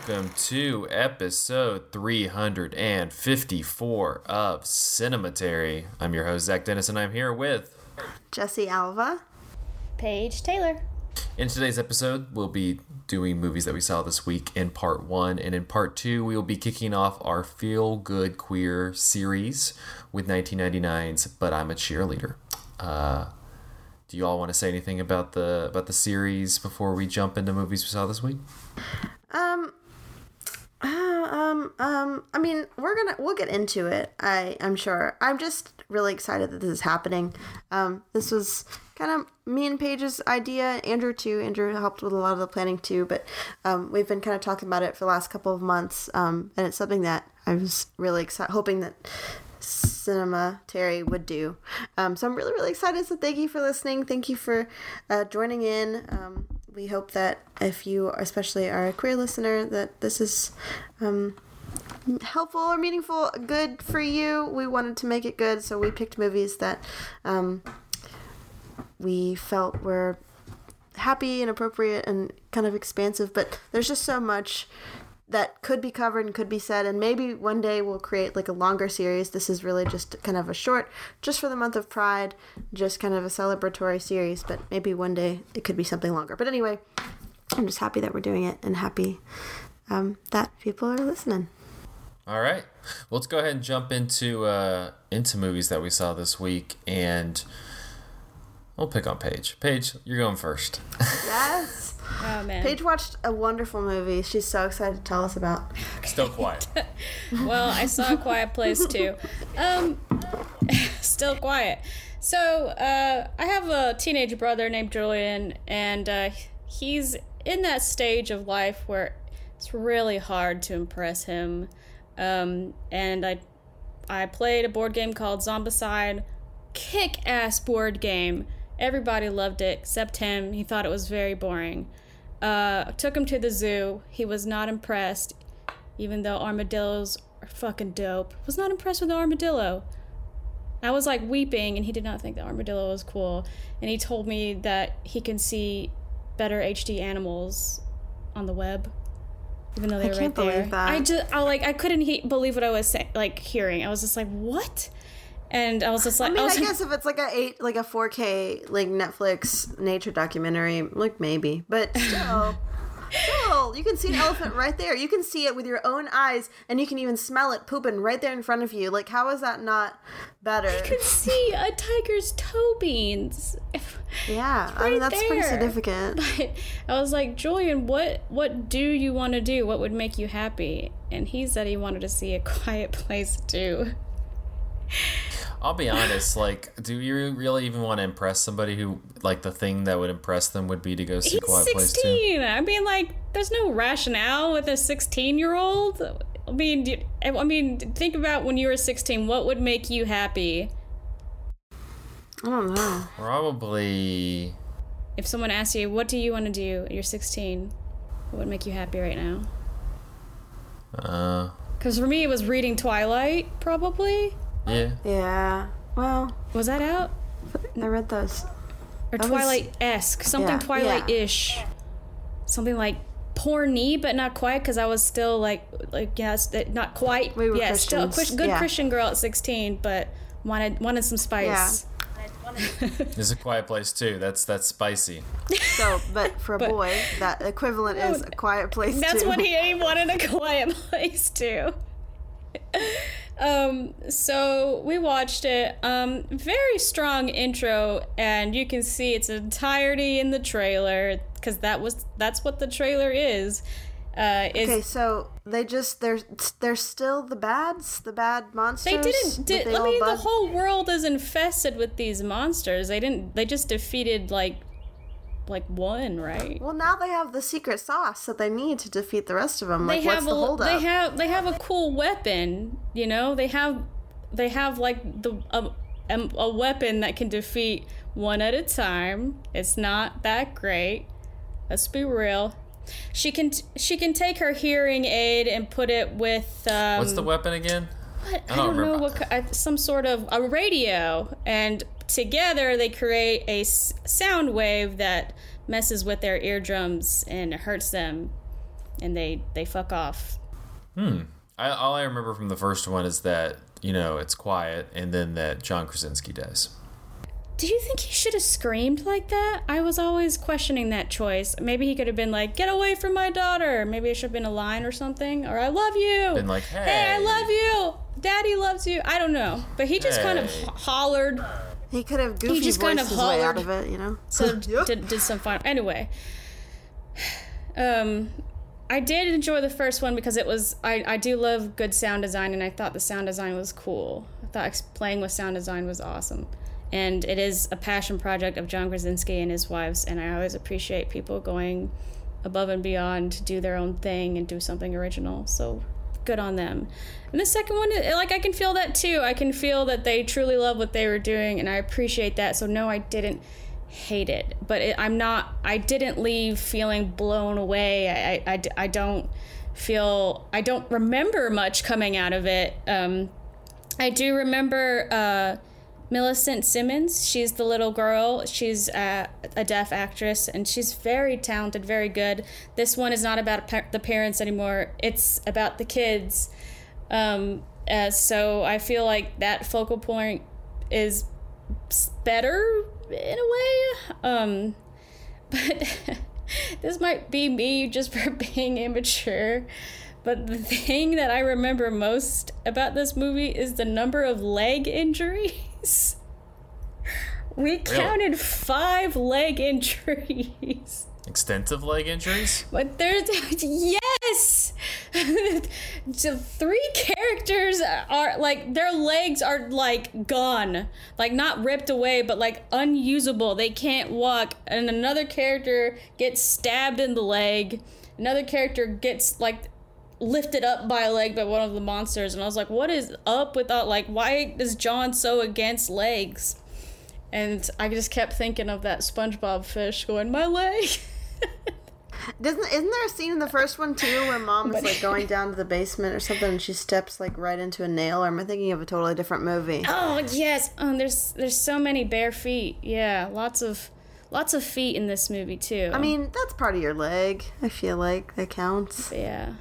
welcome to episode 354 of Cinematary. I'm your host, Zach Dennis, and I'm here with Jesse Alva, Paige Taylor. In today's episode, we'll be doing movies that we saw this week in part 1, and in part 2, we will be kicking off our Feel Good Queer series with 1999's But I'm a Cheerleader. Do you all want to say anything about the series before we jump into movies we saw this week? I mean, we'll get into it. I'm sure. I'm just really excited that this is happening. This was kind of me and Paige's idea. Andrew too. Andrew helped with a lot of the planning too, but we've been kind of talking about it for the last couple of months, and it's something that I was really hoping that Cinematary would do. So I'm really, really excited. So thank you for listening. Thank you for joining in. We hope that if you especially are a queer listener, that this is helpful or meaningful, good for you. We wanted to make it good, so we picked movies that we felt were happy and appropriate and kind of expansive, but there's just so much that could be covered and could be said, and maybe one day we'll create like a longer series. This is really just kind of a short, just for the month of Pride, just kind of a celebratory series, but maybe one day it could be something longer. But anyway, I'm just happy that we're doing it and happy that people are listening. All right. Well, let's go ahead and jump into movies that we saw this week, and we'll pick on Paige. Paige, you're going first. Yes. Oh, man. Paige watched a wonderful movie she's so excited to tell us about. Still quiet. Well, I saw A Quiet Place too. Still quiet. So, I have a teenage brother named Julian, and he's in that stage of life where it's really hard to impress him. And I played a board game called Zombicide. Kick-ass board game. Everybody loved it except him. He thought it was very boring. Took him to the zoo. He was not impressed, even though armadillos are fucking dope. Was not impressed with the armadillo. I was like weeping, and he did not think the armadillo was cool. And he told me that he can see better HD animals on the web, even though they were right there. I can't believe that. I couldn't believe what I was hearing. I was just like, what? And I was just like, I guess if it's like a 4K like Netflix nature documentary, like maybe, but still, you can see an elephant right there. You can see it with your own eyes, and you can even smell it pooping right there in front of you. Like, how is that not better? I could see a tiger's toe beans. Yeah, right, I mean that's there. pretty significant. But I was like, Julian, what do you want to do? What would make you happy? And he said he wanted to see A Quiet Place too. I'll be honest, like, do you really even want to impress somebody who, like, the thing that would impress them would be to go see Quiet Place too? He's 16. I mean, like, there's no rationale with a 16-year-old. I mean, think about when you were 16. What would make you happy? I don't know. Probably. If someone asked you, what do you want to do? You're 16. What would make you happy right now? Because for me, it was reading Twilight, probably. Yeah. Yeah. Well, Was that out? I read those. Or Twilight-esque. Something yeah, Twilight-ish. Something like porny, but not quite, because I was still like yes, not quite. We were yeah, still a Christians. good Yeah. Christian girl at 16, but wanted some spice. There's A Quiet Place too. That's spicy. So, but for a boy, that equivalent is A Quiet Place That's too. what he wanted, A Quiet Place too. So we watched it. Very strong intro, and you can see its entirety in the trailer, because that's what the trailer is. Okay, so they're still the bad monsters. They didn't. that they The whole world is infested with these monsters. They just defeated like one, right? Well, now they have the secret sauce that they need to defeat the rest of them. Like, what's the holdup? They have a cool weapon. You know, they have like a weapon that can defeat one at a time. It's not that great. Let's be real. She can take her hearing aid and put it with What's the weapon again? What? I don't know some sort of a radio, and together they create a sound wave that messes with their eardrums and hurts them. and they fuck off. All I remember from the first one is that, it's quiet, and then that John Krasinski dies. Do you think he should have screamed like that? I was always questioning that choice. Maybe he could have been like, "Get away from my daughter." Maybe it should have been a line or something. Or, "I love you." Been like, "Hey, I love you. Daddy loves you." I don't know. But he just kind of hollered. He could have goofy just voiced kind of his way out hollered. of it, So did some fun. Anyway. I did enjoy the first one because it was, I do love good sound design, and I thought the sound design was cool. I thought playing with sound design was awesome. And it is a passion project of John Krasinski and his wives, and I always appreciate people going above and beyond to do their own thing and do something original. So good on them. And the second one, like, I can feel that too. I can feel that they truly love what they were doing, and I appreciate that. So no, I didn't hate it, but I didn't leave feeling blown away. I don't remember much coming out of it. I do remember Millicent Simmons. She's the little girl. She's a deaf actress, and she's very talented, very good. This one is not about the parents anymore. It's about the kids. So I feel like that focal point is better in a way. But this might be me just for being immature. But the thing that I remember most about this movie is the number of leg injuries. We counted 5 leg injuries. Extensive leg injuries? But there's, yes! So 3 characters are, like, their legs are, like, gone. Like, not ripped away, but, like, unusable. They can't walk. And another character gets stabbed in the leg. Another character gets, like, lifted up by a leg by one of the monsters. And I was like, what is up with that? Like, why is John so against legs? And I just kept thinking of that SpongeBob fish going, my leg. Isn't there a scene in the first one too where mom is like going down to the basement or something and she steps like right into a nail? Or am I thinking of a totally different movie? Oh yes, there's so many bare feet. Yeah, lots of feet in this movie too. I mean, that's part of your leg. I feel like that counts. Yeah.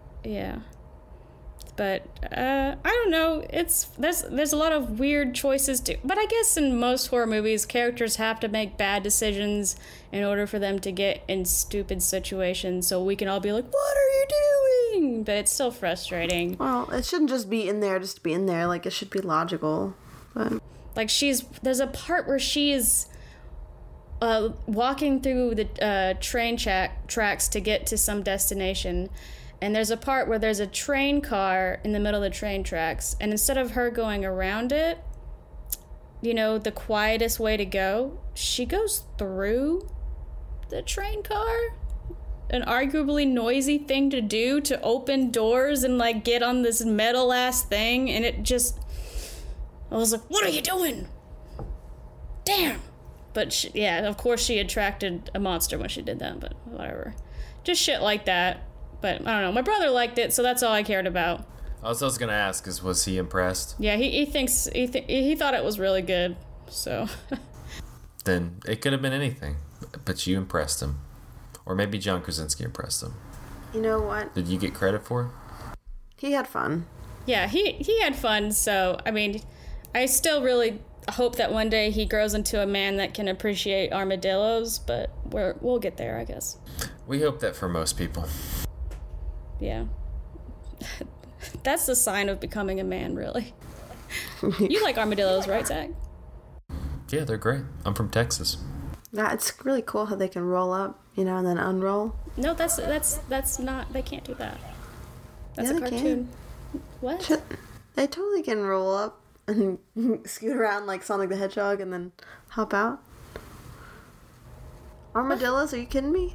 But I don't know. There's a lot of weird choices too. But I guess in most horror movies, characters have to make bad decisions in order for them to get in stupid situations. So we can all be like, "What are you doing?" But it's still frustrating. Well, it shouldn't just be in there, just to be in there. Like, it should be logical. But like there's a part where she's walking through the train tracks to get to some destination. And there's a part where there's a train car in the middle of the train tracks. And instead of her going around it, the quietest way to go, she goes through the train car. An arguably noisy thing to do, to open doors and, like, get on this metal-ass thing. And it just... I was like, what are you doing? Damn! But, of course she attracted a monster when she did that, but whatever. Just shit like that. But I don't know. My brother liked it, so that's all I cared about. I was gonna ask was he impressed? Yeah, he thought it was really good. So. Then it could have been anything, but you impressed him, or maybe John Krasinski impressed him. You know what? Did you get credit for it? He had fun. Yeah, he had fun. So I mean, I still really hope that one day he grows into a man that can appreciate armadillos. But we'll get there, I guess. We hope that for most people. Yeah. That's the sign of becoming a man, really. You like armadillos, right, Zach? Yeah, they're great. I'm from Texas. Yeah, it's really cool how they can roll up, and then unroll. No, that's not. They can't do that. That's Yeah, a they cartoon. can. What? They totally can roll up and scoot around like Sonic the Hedgehog and then hop out. Armadillos? Are you kidding me?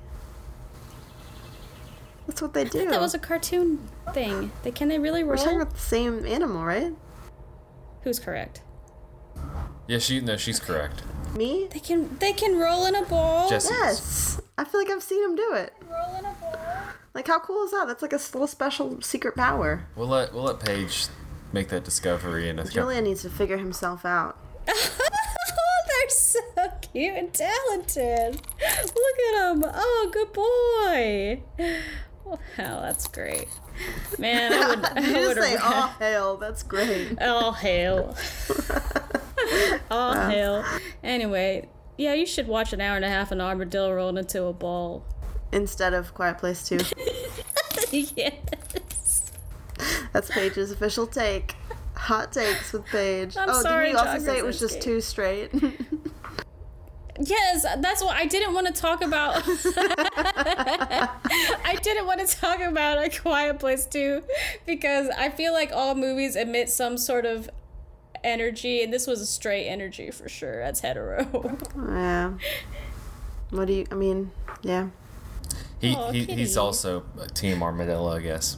That's what they do. That was a cartoon thing. Can they really We're talking roll? about the same animal, right? Who's correct? Yeah, she's correct. Me? They can roll in a ball. Jesse. Yes. I feel like I've seen him do it. Roll in a ball. Like, how cool is that? That's like a little special secret power. We'll let Paige make that discovery and Julia needs to figure himself out. They're so cute and talented. Look at them. Oh, good boy. Wow, that's great. Man, I You would just say, have. "Oh hell, that's great." Oh, hell. Oh, hell. Anyway, yeah, you should watch an hour and a half an armadillo rolled into a ball. Instead of Quiet Place 2. Yes. That's Paige's official take. Hot takes with Paige. I'm oh, sorry, didn't you also John say it was just Krasinski. too straight? Yes, that's what I didn't want to talk about. I didn't want to talk about A Quiet Place 2 because I feel like all movies emit some sort of energy, and this was a straight energy for sure. That's hetero. Yeah. What do you? I mean, yeah. He's Kitty. also a Team Armadillo, I guess.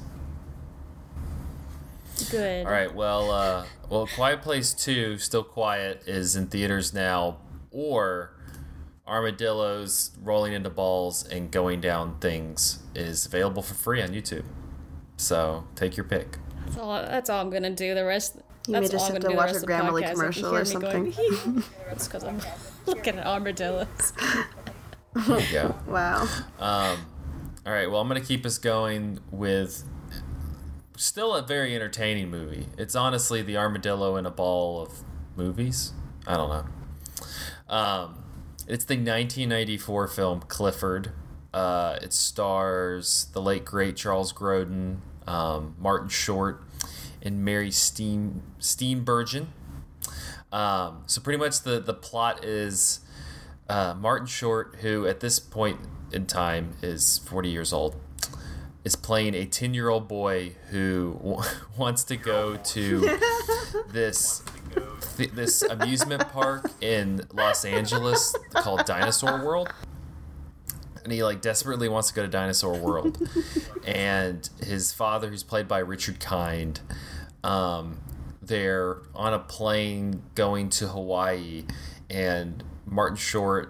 Good. All right, well, Quiet Place 2, Still Quiet, is in theaters now, or Armadillos Rolling into Balls and Going Down Things is available for free on YouTube. So take your pick. That's all I'm gonna do. The rest. You may That's just all I'm have gonna to do the watch rest a of the Grammarly podcast. commercial You or can hear me something. going, that's because I'm looking at armadillos. There you go. Wow. All right, well, I'm going to keep us going with still a very entertaining movie. It's honestly the armadillo in a ball of movies. I don't know. It's the 1994 film Clifford. It stars the late, great Charles Grodin, Martin Short, and Mary Steenburgen. So pretty much the plot is Martin Short, who at this point in time is 40 years old, is playing a 10-year-old boy who wants to go to this amusement park in Los Angeles called Dinosaur World. And he desperately wants to go to Dinosaur World. And his father, who's played by Richard Kind, they're on a plane going to Hawaii, and Martin Short,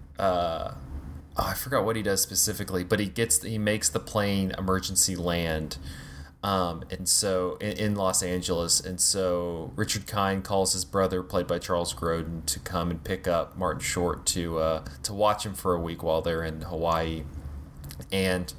I forgot what he does specifically, but he makes the plane emergency land, and so in Los Angeles, and so Richard Kind calls his brother, played by Charles Grodin, to come and pick up Martin Short to watch him for a week while they're in Hawaii, and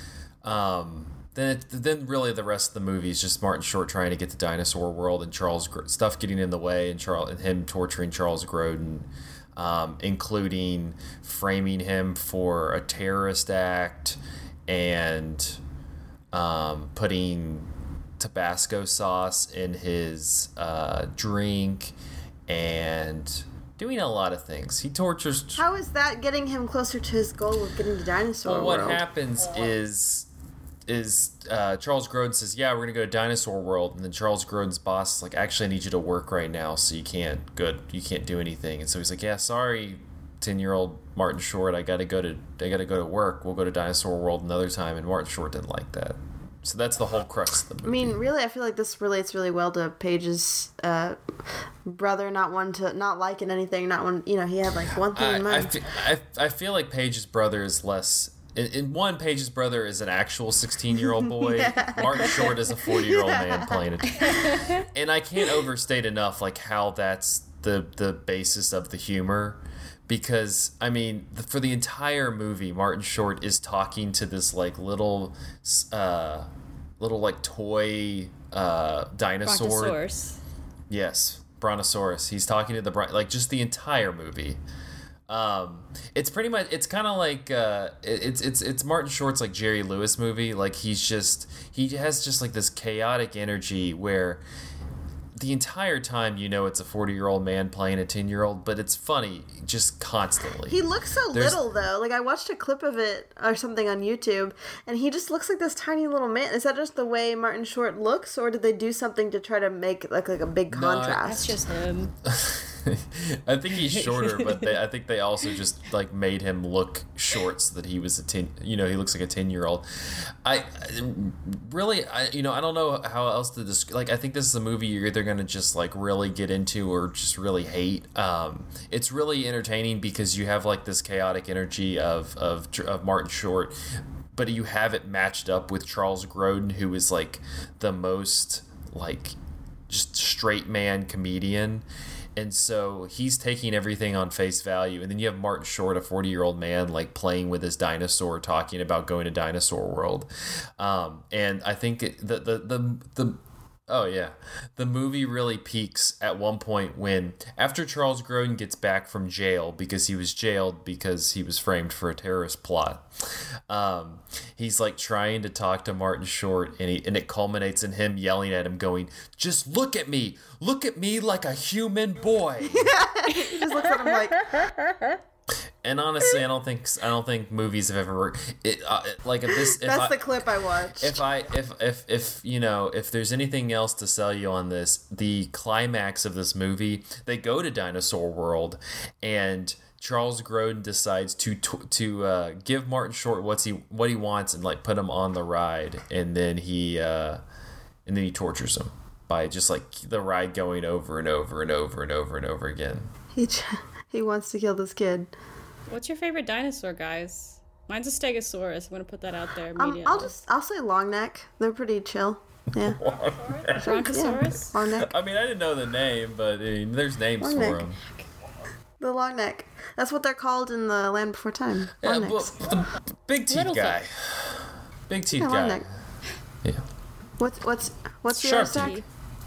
then really the rest of the movie is just Martin Short trying to get to Dinosaur World and stuff getting in the way, and him torturing Charles Grodin. Including framing him for a terrorist act and putting Tabasco sauce in his drink and doing a lot of things. He tortures. How is that getting him closer to his goal of getting to Dinosaur Well, what World? happens is Charles Grodin says, yeah, we're going to go to Dinosaur World. And then Charles Grodin's boss is like, actually, I need you to work right now, so you can't do anything. And so he's like, yeah, sorry, 10-year-old Martin Short, I got to go to work. We'll go to Dinosaur World another time. And Martin Short didn't like that. So that's the whole crux of the movie. I mean, really, I feel like this relates really well to Paige's brother not liking anything, not one, he had one thing in mind. I feel like Paige's brother is less. In one, Paige's brother is an actual 16-year-old boy. Martin Short is a 40-year-old man playing it. And I can't overstate enough how that's the basis of the humor. Because, I mean, for the entire movie, Martin Short is talking to this little toy dinosaur. Brontosaurus. Yes, Brontosaurus. He's talking to the just the entire movie. It's pretty much, it's kind of it's Martin Short's Jerry Lewis movie. He has just this chaotic energy where the entire time it's a 40-year-old man playing a 10-year-old, but it's funny just constantly. He looks so little, though. I watched a clip of it or something on YouTube, and he just looks like this tiny little man. Is that just the way Martin Short looks, or did they do something to try to make like a big contrast? That's just him. I think he's shorter, but I think they also just made him look short so that he was he looks like a 10-year-old. I don't know how else to describe. I think this is a movie you're either going to just really get into or just really hate. It's really entertaining because you have this chaotic energy of Martin Short, but you have it matched up with Charles Grodin, who is the most just straight man comedian. And so he's taking everything on face value. And then you have Martin Short, a 40-year-old man, like playing with his dinosaur, talking about going to Dinosaur World. And I think the movie really peaks at one point when, after Charles Grodin gets back from jail because he was jailed because he was framed for a terrorist plot. He's like trying to talk to Martin Short, and it culminates in him yelling at him, going, "Just look at me like a human boy." He just looks at him like. And honestly, I don't think movies have ever worked. That's the clip I watched. If there's anything else to sell you on this, the climax of this movie, they go to Dinosaur World, and Charles Grodin decides to give Martin Short what he wants and like put him on the ride, and then he tortures him by just like the ride going over and over and over and over and over again. He wants to kill this kid. What's your favorite dinosaur, guys? Mine's a Stegosaurus. I'm gonna put that out there immediately. I'll say long neck. They're pretty chill. Yeah. Brontosaurus? Yeah. Long neck. I mean, I didn't know the name, but there's names Long for neck. them. The long neck. That's what they're called in the Land Before Time. Long necks. The big teeth Littlefoot. guy. Big teeth Yeah, long guy. neck. Yeah. What's the Sharp other stack? teeth.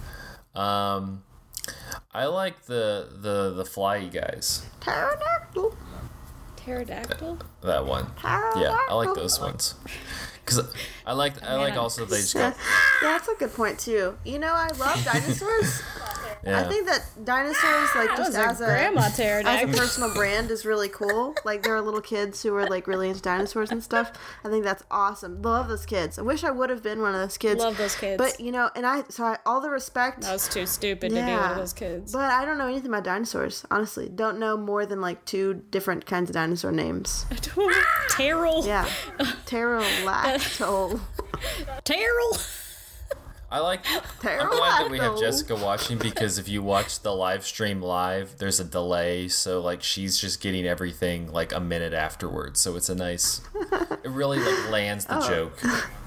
I like the flyy guys. Pterodactyl. Pterodactyl? That one. Yeah, I like those ones. Cause I like also they just Yeah, go. that's a good point too. I love dinosaurs. Yeah. I think that dinosaurs, like, That was just a grandma as a pterodactyl. personal brand, is really cool. Like, there are little kids who are like really into dinosaurs and stuff. I think that's awesome. Love those kids. I wish I would have been one of those kids. Love those kids. But all the respect. I was too stupid to be one of those kids. But I don't know anything about dinosaurs. Honestly, don't know more than like 2 different kinds of dinosaur names. Terrell. Yeah, pterodactyl. Terrell. I'm glad that we have Jessica watching, because if you watch the live stream live, there's a delay, so like she's just getting everything like a minute afterwards. So it's it really like lands the joke.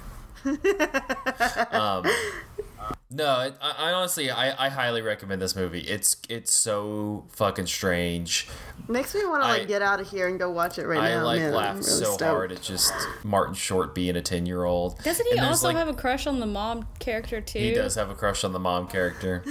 No, I honestly, I highly recommend this movie. It's so fucking strange. Makes me want to like get out of here and go watch it right now. I Man, I'm laughed really so stoked. hard at just Martin Short being a 10-year-old. Doesn't he also have a crush on the mom character too? He does have a crush on the mom character.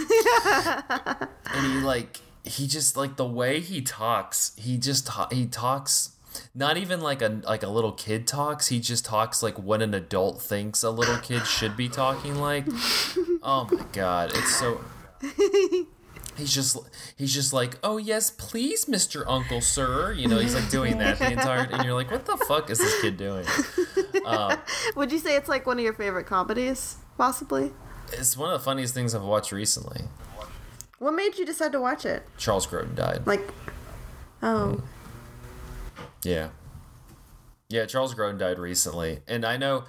And he just like the way he talks. He talks. Not even like a little kid talks. He just talks like what an adult thinks a little kid should be talking like. Oh my god, it's so. He's just like, "Oh yes, please, Mr. Uncle Sir." He's like doing that the entire. And you're like, "What the fuck is this kid doing?" Would you say it's like one of your favorite comedies, possibly? It's one of the funniest things I've watched recently. What made you decide to watch it? Charles Grodin died. Yeah, Charles Grodin died recently, and I know,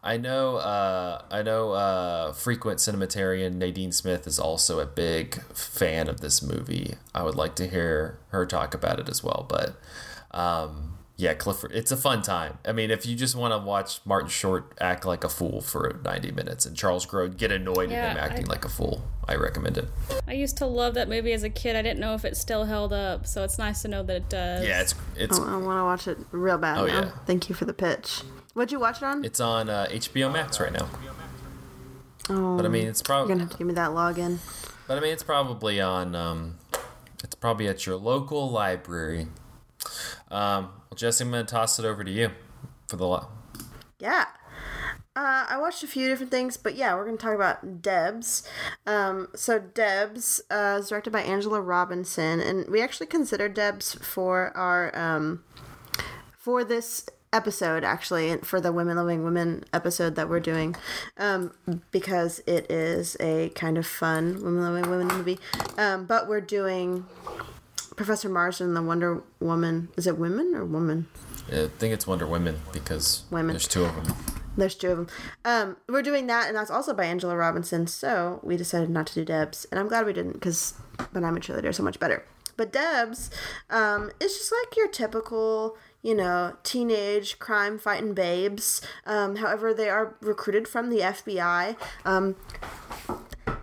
frequent cinematarian Nadine Smith is also a big fan of this movie. I would like to hear her talk about it as well, but yeah, Clifford, it's a fun time. I mean, if you just want to watch Martin Short act like a fool for 90 minutes and Charles Grodin get annoyed at him acting like a fool, I recommend it. I used to love that movie as a kid. I didn't know if it still held up, so it's nice to know that it does. Yeah, it's. I want to watch it real bad now. Yeah. Thank you for the pitch. What'd you watch it on? It's on HBO Max right now. Oh, But I mean, it's you're probably. gonna have to give me that login. But I mean, it's probably on. It's probably at your local library. Well, Jesse, I'm gonna toss it over to you for the. Yeah. I watched a few different things, but yeah, we're going to talk about Debs. So Debs is directed by Angela Robinson, and we actually considered Debs for our for this episode, actually, for the Women Loving Women episode that we're doing, because it is a kind of fun Women Loving Women movie. But we're doing Professor Marsden, the Wonder Woman. Is it women or woman? I think it's Wonder Women because there's 2 of them. There's 2 of them. We're doing that, and that's also by Angela Robinson, so we decided not to do Debs, and I'm glad we didn't, because But I'm a Cheerleader is so much better. But Debs is just like your typical, teenage crime-fighting babes. However, they are recruited from the FBI.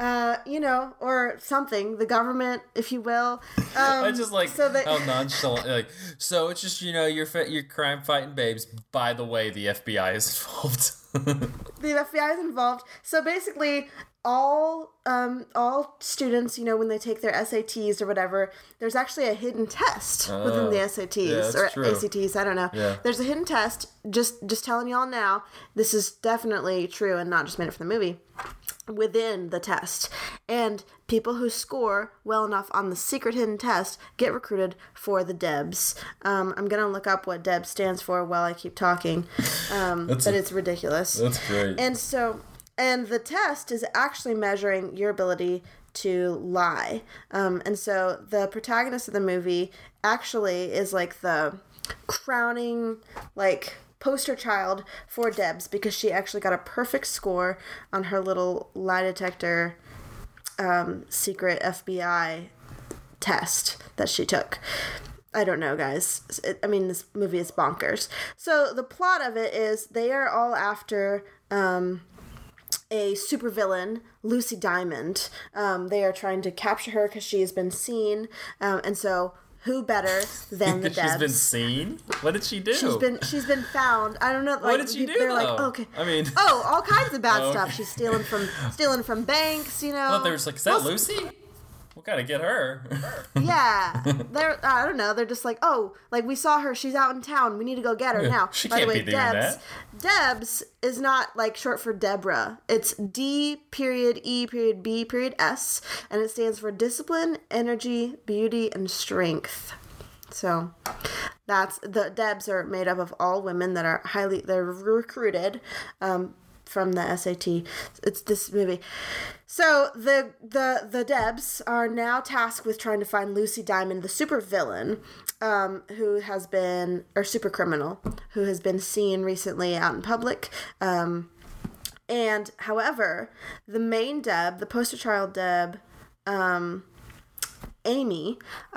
or something, the government, if you will. I just like how nonchalant. Like, so it's just your crime fighting babes. By the way, the FBI is involved. The FBI is involved. So basically, all students, when they take their SATs or whatever, there's actually a hidden test within the SATs or true. ACTs. I don't know. Yeah. There's a hidden test. Just telling y'all now, this is definitely true and not just made it for the movie. Within the test, and people who score well enough on the secret hidden test get recruited for the DEBS. I'm gonna look up what DEBS stands for while I keep talking, but it's ridiculous. That's great. And the test is actually measuring your ability to lie. And so the protagonist of the movie actually is like the crowning, like, poster child for DEBS because she actually got a perfect score on her little lie detector secret FBI test that she took. I don't know, guys. This movie is bonkers. So the plot of it is they are all after a supervillain, Lucy Diamond. They are trying to capture her because she has been seen, and so who better than the DEBS? She's been seen? What did she do? She's been found. I don't know. Like, what did she do? They're like, okay. All kinds of bad stuff. She's stealing from banks. I thought they were like, is that Lucy? We gotta get her. Yeah, I don't know. They're just like, we saw her. She's out in town. We need to go get her now. She can't be doing that. DEBS is not like short for Deborah. It's D.E.B.S. and it stands for Discipline, Energy, Beauty, and Strength. So that's the DEBS are made up of all women that are they're recruited from the SAT. It's this movie. So the DEBS are now tasked with trying to find Lucy Diamond, the supervillain, super criminal, who has been seen recently out in public. And however, the main DEB, the poster child DEB, Amy,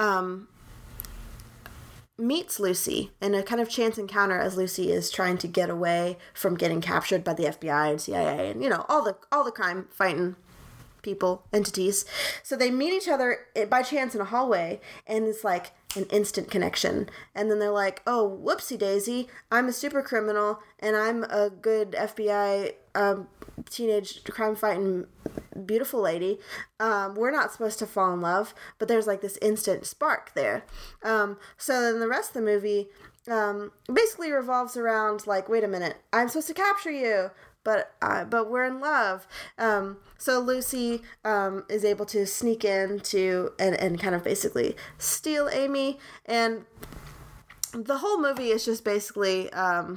meets Lucy in a kind of chance encounter as Lucy is trying to get away from getting captured by the FBI and CIA and all the crime fighting entities. So they meet each other by chance in a hallway, and it's like an instant connection. And then they're like, oh, whoopsie daisy, I'm a super criminal and I'm a good FBI teenage crime fighting beautiful lady. We're not supposed to fall in love, but there's like this instant spark there. So then the rest of the movie basically revolves around like, wait a minute, I'm supposed to capture you, but we're in love. So Lucy is able to sneak in and kind of basically steal Amy, and the whole movie is just basically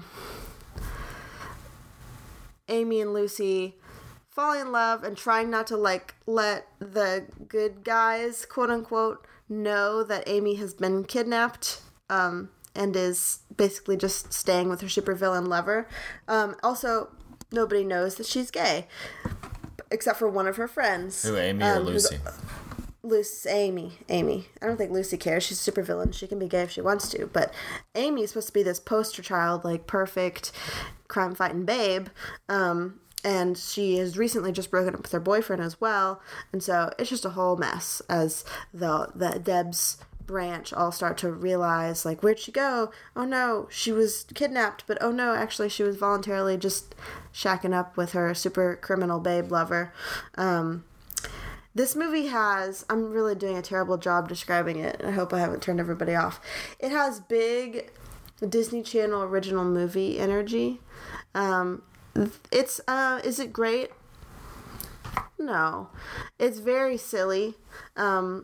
Amy and Lucy falling in love and trying not to like let the good guys, quote unquote, know that Amy has been kidnapped and is basically just staying with her supervillain lover. Also, nobody knows that she's gay except for one of her friends. Who, Amy or Lucy? Amy. I don't think Lucy cares. She's a supervillain. She can be gay if she wants to. But Amy is supposed to be this poster child, like perfect crime-fighting babe. And she has recently just broken up with her boyfriend as well. And so it's just a whole mess as the DEBS branch all start to realize, like, where'd she go? Oh no, she was kidnapped. But oh no, actually she was voluntarily just shacking up with her super criminal babe lover. This movie has, I'm really doing a terrible job describing it. I hope I haven't turned everybody off. It has big Disney Channel original movie energy. Is it great? No. It's very silly. I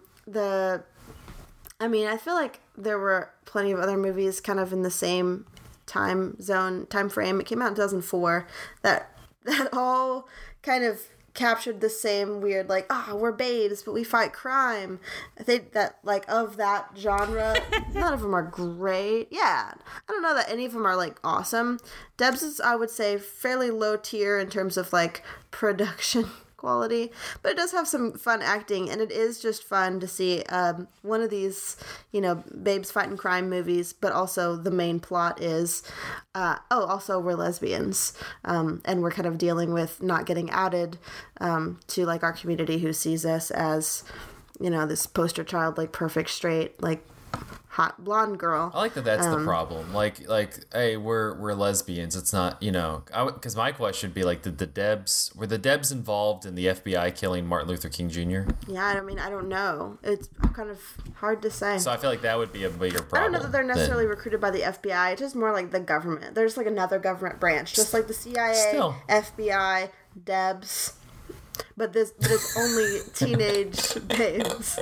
feel like there were plenty of other movies kind of in the same time frame. It came out in 2004 that all kind of captured the same weird, like, we're babes, but we fight crime. I think that, like, of that genre, none of them are great. Yeah, I don't know that any of them are, like, awesome. DEBS is, I would say, fairly low tier in terms of, like, production quality, but it does have some fun acting, and it is just fun to see one of these, babes fighting crime movies, but also the main plot is, also we're lesbians, and we're kind of dealing with not getting outed to like our community who sees us as, this poster child, like perfect straight, like hot blonde girl. I like that that's the problem. Like, hey, we're lesbians. It's not, because my question would be like, were the Debs involved in the FBI killing Martin Luther King Jr.? Yeah, I don't know. It's kind of hard to say. So I feel like that would be a bigger problem. I don't know that they're necessarily recruited by the FBI. It's just more like the government. There's like another government branch, just like the CIA, FBI, Debs. But it's only teenage babes.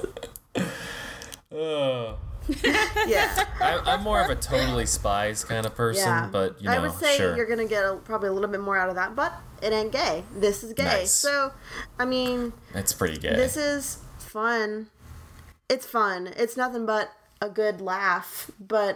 Yeah, I'm more of a Totally Spies kind of person, but I would say you're gonna get probably a little bit more out of that, but it ain't gay. This is gay, nice. So I mean, it's pretty gay. This is fun. It's fun. It's nothing but a good laugh, but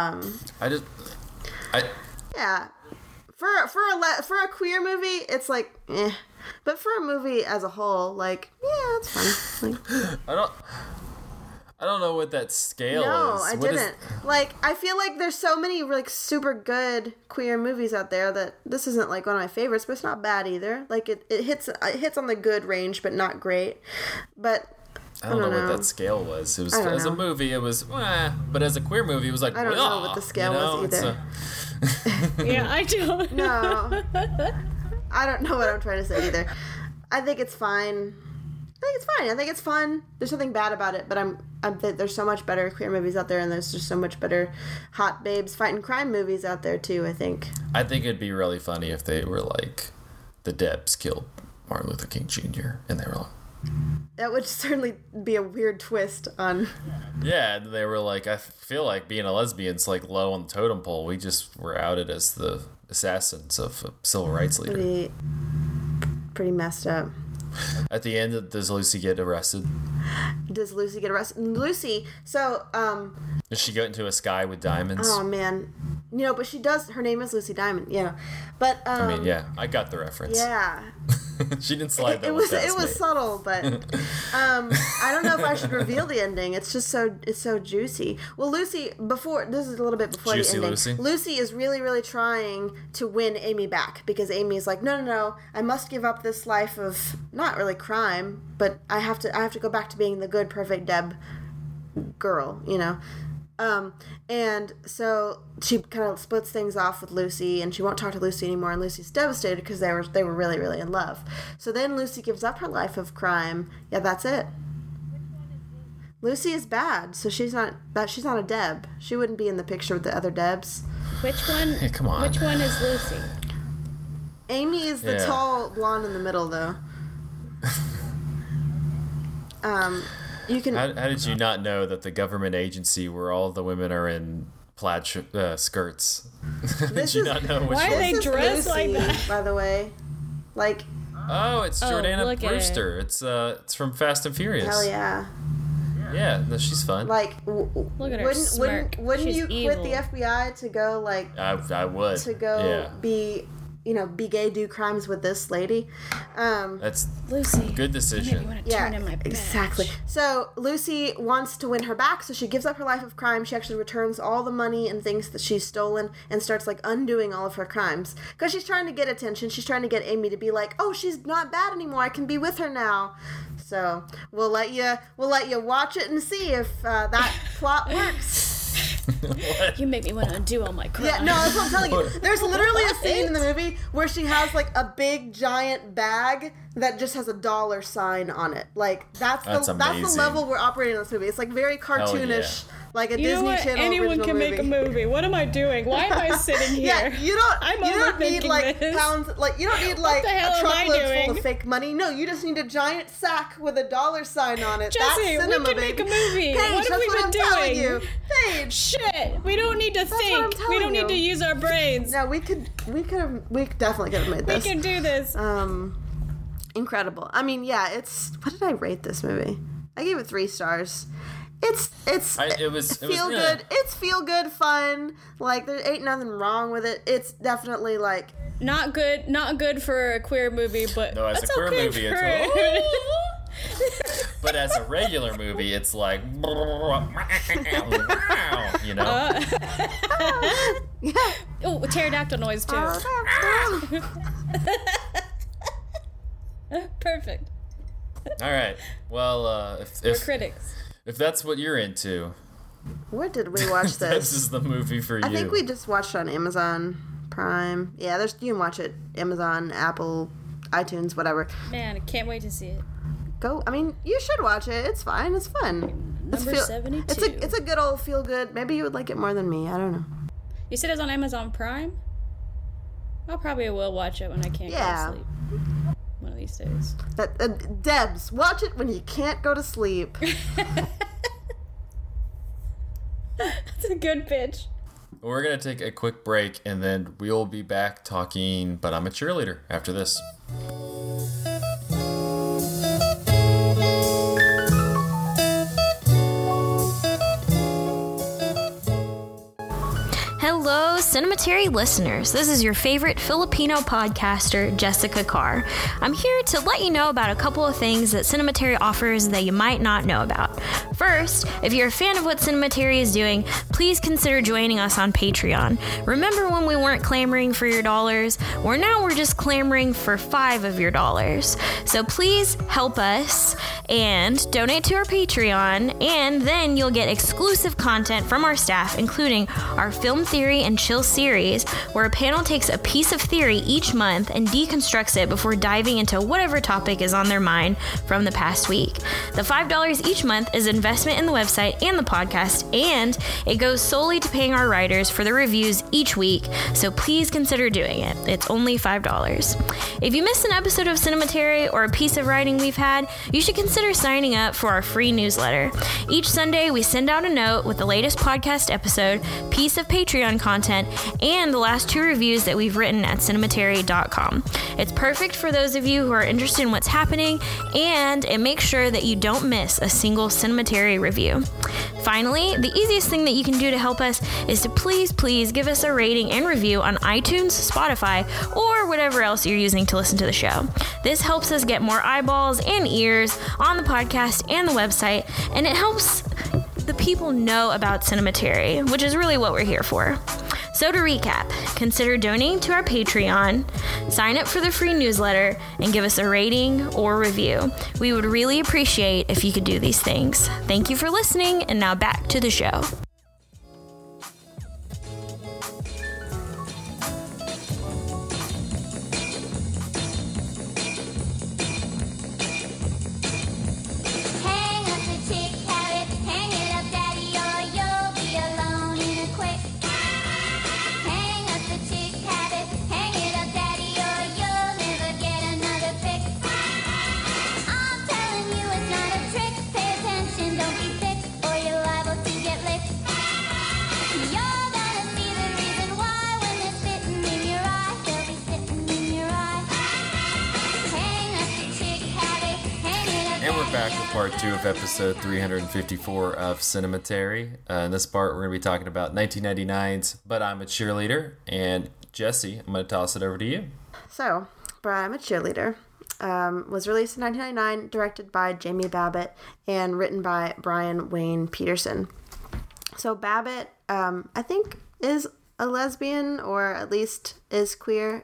yeah, for a queer movie, it's like but for a movie as a whole, like it's fun. Like, I don't know what that scale is. No, I didn't. Like, I feel like there's so many, like, super good queer movies out there that this isn't, like, one of my favorites, but it's not bad either. Like, it hits on the good range, but not great. But I don't know what that scale was. It was as a movie, it was, but as a queer movie, it was like, I don't know what the scale was either. Yeah, I don't. No. I don't know what I'm trying to say either. I think it's fine. I think it's fun. There's nothing bad about it, but there's so much better queer movies out there, and there's just so much better hot babes fighting crime movies out there too, I think. I think it'd be really funny if they were like, the Debs killed Martin Luther King Jr., and they were like... That would certainly be a weird twist on... Yeah, they were like, I feel like being a lesbian's like low on the totem pole. We just were outed as the assassins of a civil rights leader. Pretty messed up. At the end, does Lucy get arrested? Does Lucy get arrested? Lucy, so, Does she go into a sky with diamonds? Oh, man. But she does, her name is Lucy Diamond, But, I mean, yeah, I got the reference. Yeah. She didn't slide that It was subtle, but, I don't know if I should reveal the ending. It's just it's so juicy. Well, Lucy, this is a little bit before Juicy the ending. Lucy is really, really trying to win Amy back, because Amy is like, no, I must give up this life of, not really crime, but I have to go back to being the good, perfect Deb girl, and so she kind of splits things off with Lucy, and she won't talk to Lucy anymore, and Lucy's devastated because they were really, really in love. So then Lucy gives up her life of crime. Yeah, that's it. Lucy is bad, so she's not a Deb. She wouldn't be in the picture with the other Debs. Which one? Hey, come on. Which one is Lucy? Amy is the tall blonde in the middle, though. You can. How did you not know that the government agency where all the women are in plaid skirts? Did you not know which why one? are they dressed like that? By the way, like. Oh, it's Jordana Brewster. It's from Fast and Furious. Hell yeah. Yeah, no, she's fun. Like, look at her smirk. Wouldn't She's you evil. quit the FBI to go like? I would. To go be. Be gay, do crimes with this lady. That's Lucy. Good decision. You want to turn in my badge. Exactly. So Lucy wants to win her back, so she gives up her life of crime. She actually returns all the money and things that she's stolen and starts like undoing all of her crimes because she's trying to get attention. She's trying to get Amy to be like, "Oh, she's not bad anymore. I can be with her now." So we'll let you watch it and see if that plot works. You make me want to undo all my crimes. Yeah, no, that's what I'm telling you. There's literally a scene in the movie where she has like a big giant bag that just has a $$ sign on it. Like that's the level we're operating in this movie. It's like very cartoonish, like a Disney Channel Anyone original can movie. make a movie. What am I doing? Why am I sitting here? Yeah, you don't need like this. pounds. Like you don't need like the hell a am I truckload full doing? of fake money. No, you just need a giant sack with a $$ sign on it. Jesse, that's cinema, we can baby. make a movie. Paige, What have that's we what been I'm doing? telling you. Paige. Shit, we don't need to what I'm think. We telling don't need to you. use our brains. No, we definitely could have made this. We can do this. Incredible. I mean, yeah, what did I rate this movie? I gave it 3 stars. It was feel good. It's feel good fun. Like there ain't nothing wrong with it. It's definitely like Not good for a queer movie, but No, as a that's queer okay movie, for it's but as a regular movie, it's like you know. Oh, pterodactyl noise too. Perfect. All right. Well, We're critics. if that's what you're into, Where did we watch this this? is the movie for you. I think we just watched it on Amazon Prime. Yeah, you can watch it Amazon, Apple, iTunes, whatever. Man, I can't wait to see it. Go. I mean, you should watch it. It's fine. It's fun. Number 72. It's a good old feel good. Maybe you would like it more than me. I don't know. You said it's on Amazon Prime? I probably will watch it when I can't go to sleep. One of these days. Debs, watch it when you can't go to sleep. That's a good pitch. We're gonna take a quick break, and then we'll be back talking. But I'm a cheerleader after this. Hello, Cinematary listeners. This is your favorite Filipino podcaster, Jessica Carr. I'm here to let you know about a couple of things that Cinematary offers that you might not know about. First, if you're a fan of what Cinematary is doing, please consider joining us on Patreon. Remember when we weren't clamoring for your dollars? Well, now we're just clamoring for 5 of your dollars. So please help us and donate to our Patreon, and then you'll get exclusive content from our staff, including our Film Theory and Chill series, where a panel takes a piece of theory each month and deconstructs it before diving into whatever topic is on their mind from the past week. The $5 each month is investment in the website and the podcast, and it goes solely to paying our writers for the reviews each week, so please consider doing it. It's only $5. If you missed an episode of Cinematary or a piece of writing we've had, you should consider signing up for our free newsletter. Each Sunday, we send out a note with the latest podcast episode, piece of Patreon content, and the last 2 reviews that we've written at cinematary.com. It's perfect for those of you who are interested in what's happening, and it makes sure that you don't miss a single Cinematary review. Finally, the easiest thing that you can do to help us is to please give us a rating and review on iTunes, Spotify, or whatever else you're using to listen to the show. This helps us get more eyeballs and ears on the podcast and the website, and it helps the people know about Cinematary, which is really what we're here for. So to recap, consider donating to our Patreon, sign up for the free newsletter, and give us a rating or review. We would really appreciate if you could do these things. Thank you for listening, and now back to the show. Back with part 2 of episode 354 of Cinematary. In this part, we're going to be talking about 1999's But I'm a Cheerleader. And Jesse, I'm going to toss it over to you. So, But I'm a Cheerleader was released in 1999, directed by Jamie Babbitt, and written by Brian Wayne Peterson. So Babbitt, I think, is a lesbian, or at least is queer.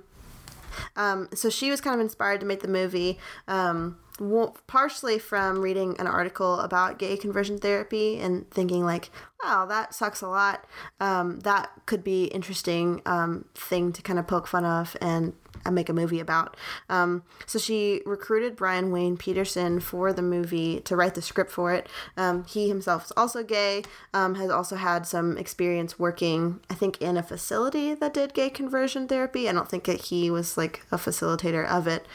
So she was kind of inspired to make the movie, partially from reading an article about gay conversion therapy and thinking like, wow, that sucks a lot. That could be interesting thing to kind of poke fun of and make a movie about. So she recruited Brian Wayne Peterson for the movie to write the script for it. He himself is also gay, has also had some experience working, I think, in a facility that did gay conversion therapy. I don't think that he was like a facilitator of it.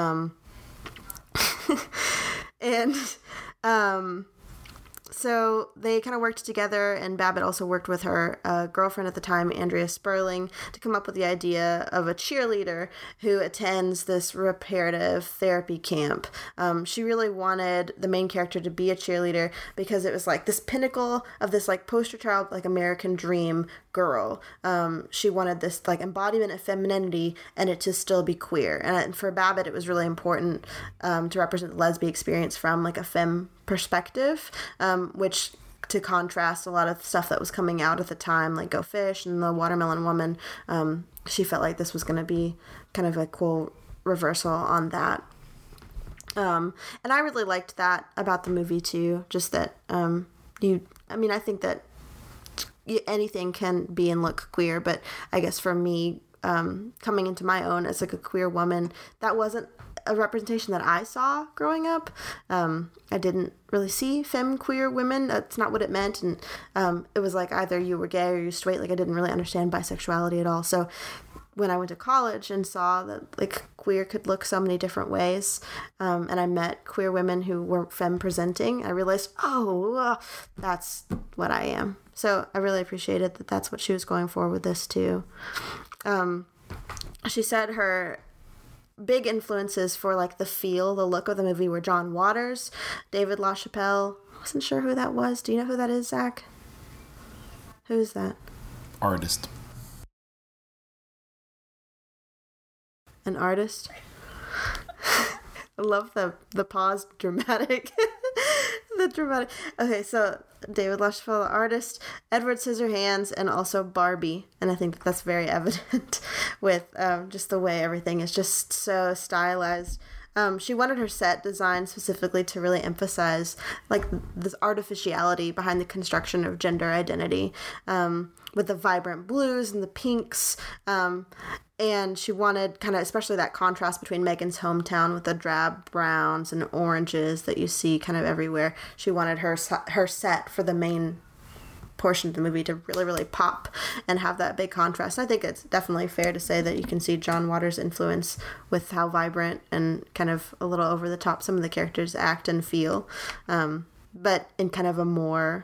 So they kind of worked together, and Babbitt also worked with her girlfriend at the time, Andrea Sperling, to come up with the idea of a cheerleader who attends this reparative therapy camp. She really wanted the main character to be a cheerleader because it was like this pinnacle of this like poster child, like American dream girl. She wanted this like embodiment of femininity and it to still be queer. And for Babbitt, it was really important to represent the lesbian experience from like a femme perspective, which to contrast a lot of stuff that was coming out at the time, like Go Fish and The Watermelon Woman. She felt like this was going to be kind of a cool reversal on that. And I really liked that about the movie too. Just that I think that anything can be and look queer, but I guess for me, coming into my own as like a queer woman, that wasn't a representation that I saw growing up. I didn't really see femme queer women. That's not what it meant. And it was like either you were gay or you straight. Like I didn't really understand bisexuality at all. So when I went to college and saw that like queer could look so many different ways, and I met queer women who were femme presenting, I realized, that's what I am. So I really appreciated that that's what she was going for with this too. She said her big influences for like the look of the movie were John Waters, David LaChapelle. I wasn't sure who that was. Do you know who that is, Zach? Who's that? Artist. An artist? I love the pause dramatic. The dramatic. Okay, so David LaChapelle, the artist, Edward Scissorhands, and also Barbie. And I think that's very evident with just the way everything is just so stylized. She wanted her set design specifically to really emphasize like this artificiality behind the construction of gender identity, with the vibrant blues and the pinks. And she wanted kind of, especially that contrast between Megan's hometown with the drab browns and oranges that you see kind of everywhere. She wanted her set for the main portion of the movie to really, really pop and have that big contrast. And I think it's definitely fair to say that you can see John Waters' influence with how vibrant and kind of a little over the top some of the characters act and feel, but in kind of a more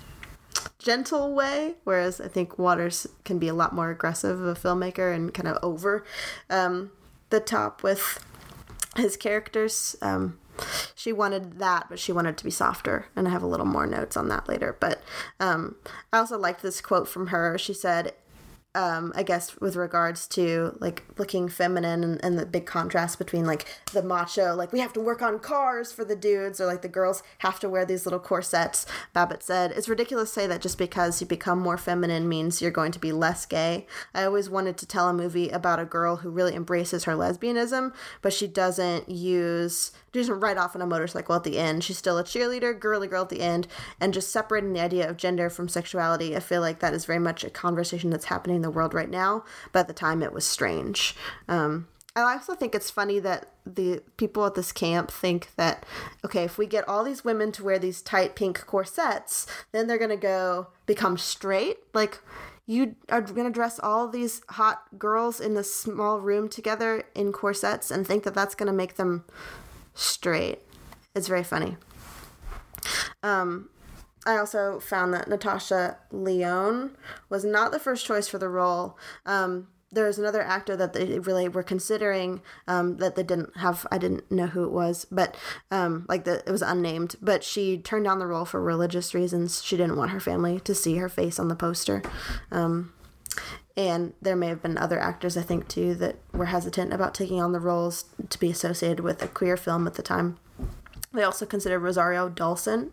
gentle way, whereas I think Waters can be a lot more aggressive of a filmmaker and kind of over the top with his characters. She wanted that, but she wanted it to be softer, and I have a little more notes on that later. But I also liked this quote from her. She said, I guess with regards to like looking feminine and the big contrast between like the macho, like we have to work on cars for the dudes, or like the girls have to wear these little corsets. Babbitt said, it's ridiculous to say that just because you become more feminine means you're going to be less gay. I always wanted to tell a movie about a girl who really embraces her lesbianism, but she doesn't ride off on a motorcycle at the end. She's still a cheerleader, girly girl at the end, and just separating the idea of gender from sexuality. I feel like that is very much a conversation that's happening in the world right now, but at the time it was strange. I also think it's funny that the people at this camp think that, okay, if we get all these women to wear these tight pink corsets, then they're going to go become straight. Like, you are going to dress all these hot girls in this small room together in corsets and think that that's going to make them straight. It's very funny. I also found that Natasha Lyonne was not the first choice for the role. There was another actor that they really were considering, that they didn't have. I didn't know who it was, but it was unnamed. But she turned down the role for religious reasons. She didn't want her family to see her face on the poster. And there may have been other actors, I think, too, that were hesitant about taking on the roles to be associated with a queer film at the time. They also considered Rosario Dawson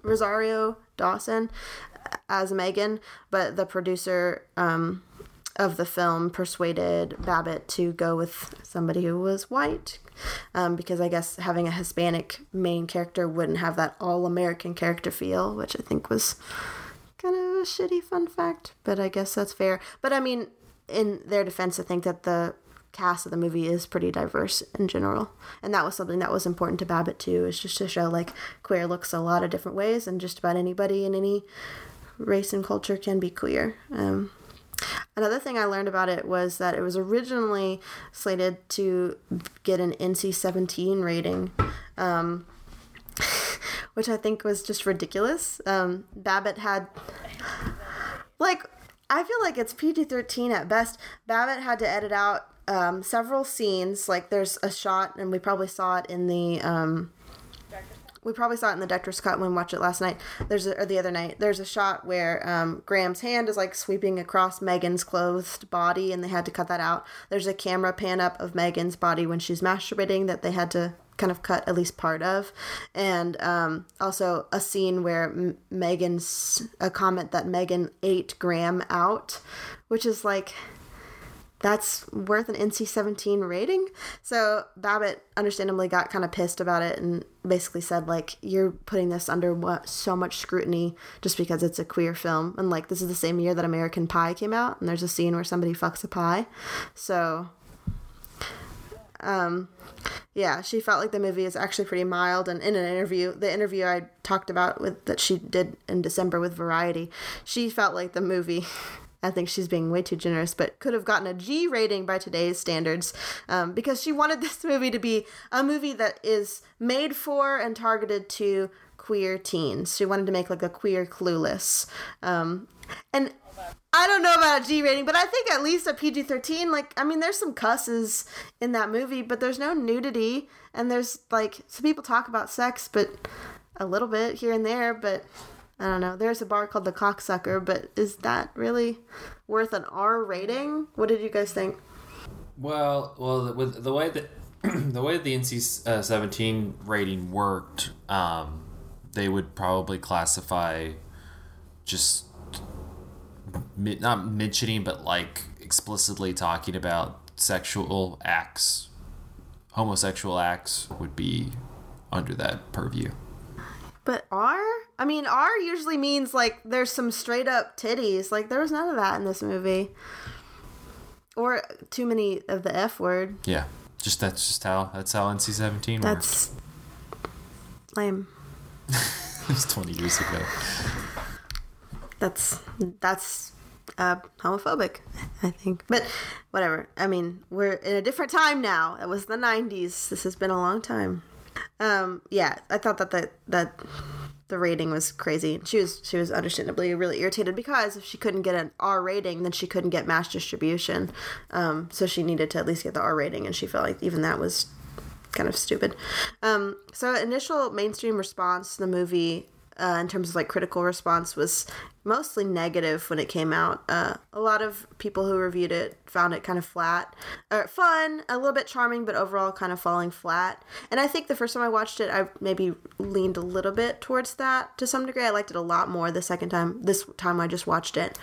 as Megan, but the producer of the film persuaded Babbitt to go with somebody who was white, because I guess having a Hispanic main character wouldn't have that all-American character feel, which I think was kind of a shitty fun fact, but I guess that's fair. But I mean, in their defense, I think that the cast of the movie is pretty diverse in general, and that was something that was important to Babbitt too, is just to show like queer looks a lot of different ways, and just about anybody in any race and culture can be queer. Another thing I learned about it was that it was originally slated to get an NC-17 rating, which I think was just ridiculous. Babbitt had, like, I feel like it's PG-13 at best. Babbitt had to edit out several scenes. Like, there's a shot, and we probably saw it in the we probably saw it in the director's cut when we watched it last night. Or the other night. There's a shot where Graham's hand is like sweeping across Megan's clothed body, and they had to cut that out. There's a camera pan up of Megan's body when she's masturbating that they had to kind of cut at least part of, and also a scene where Megan's a comment that Megan ate Graham out, which is like, that's worth an NC-17 rating. So Babbitt understandably got kind of pissed about it and basically said, like, you're putting this under so much scrutiny just because it's a queer film. And, like, this is the same year that American Pie came out, and there's a scene where somebody fucks a pie. So, yeah, she felt like the movie is actually pretty mild. And in an interview, the interview I talked about that she did in December with Variety, she felt like the movie... I think she's being way too generous, but could have gotten a G rating by today's standards, because she wanted this movie to be a movie that is made for and targeted to queer teens. She wanted to make like a queer Clueless. And I don't know about a G rating, but I think at least a PG-13. Like, I mean, there's some cusses in that movie, but there's no nudity. And there's like, some people talk about sex, but a little bit here and there, but... I don't know. There's a bar called The Cocksucker, but is that really worth an R rating? What did you guys think? Well, with the way that the NC-17 rating worked, they would probably classify just not mentioning, but like explicitly talking about sexual acts, homosexual acts would be under that purview. But R? I mean, R usually means, like, there's some straight-up titties. Like, there was none of that in this movie. Or too many of the F word. Yeah. That's how NC-17 works. That's lame. It was 20 years ago. That's homophobic, I think. But whatever. I mean, we're in a different time now. It was the 90s. This has been a long time. Yeah, I thought that the rating was crazy. She was understandably really irritated because if she couldn't get an R rating, then she couldn't get mass distribution. So she needed to at least get the R rating, and she felt like even that was kind of stupid. So initial mainstream response to the movie, in terms of like critical response, was mostly negative when it came out. A lot of people who reviewed it found it kind of flat, or fun, a little bit charming, but overall kind of falling flat. And I think the first time I watched it, I maybe leaned a little bit towards that to some degree. I liked it a lot more this time I just watched it.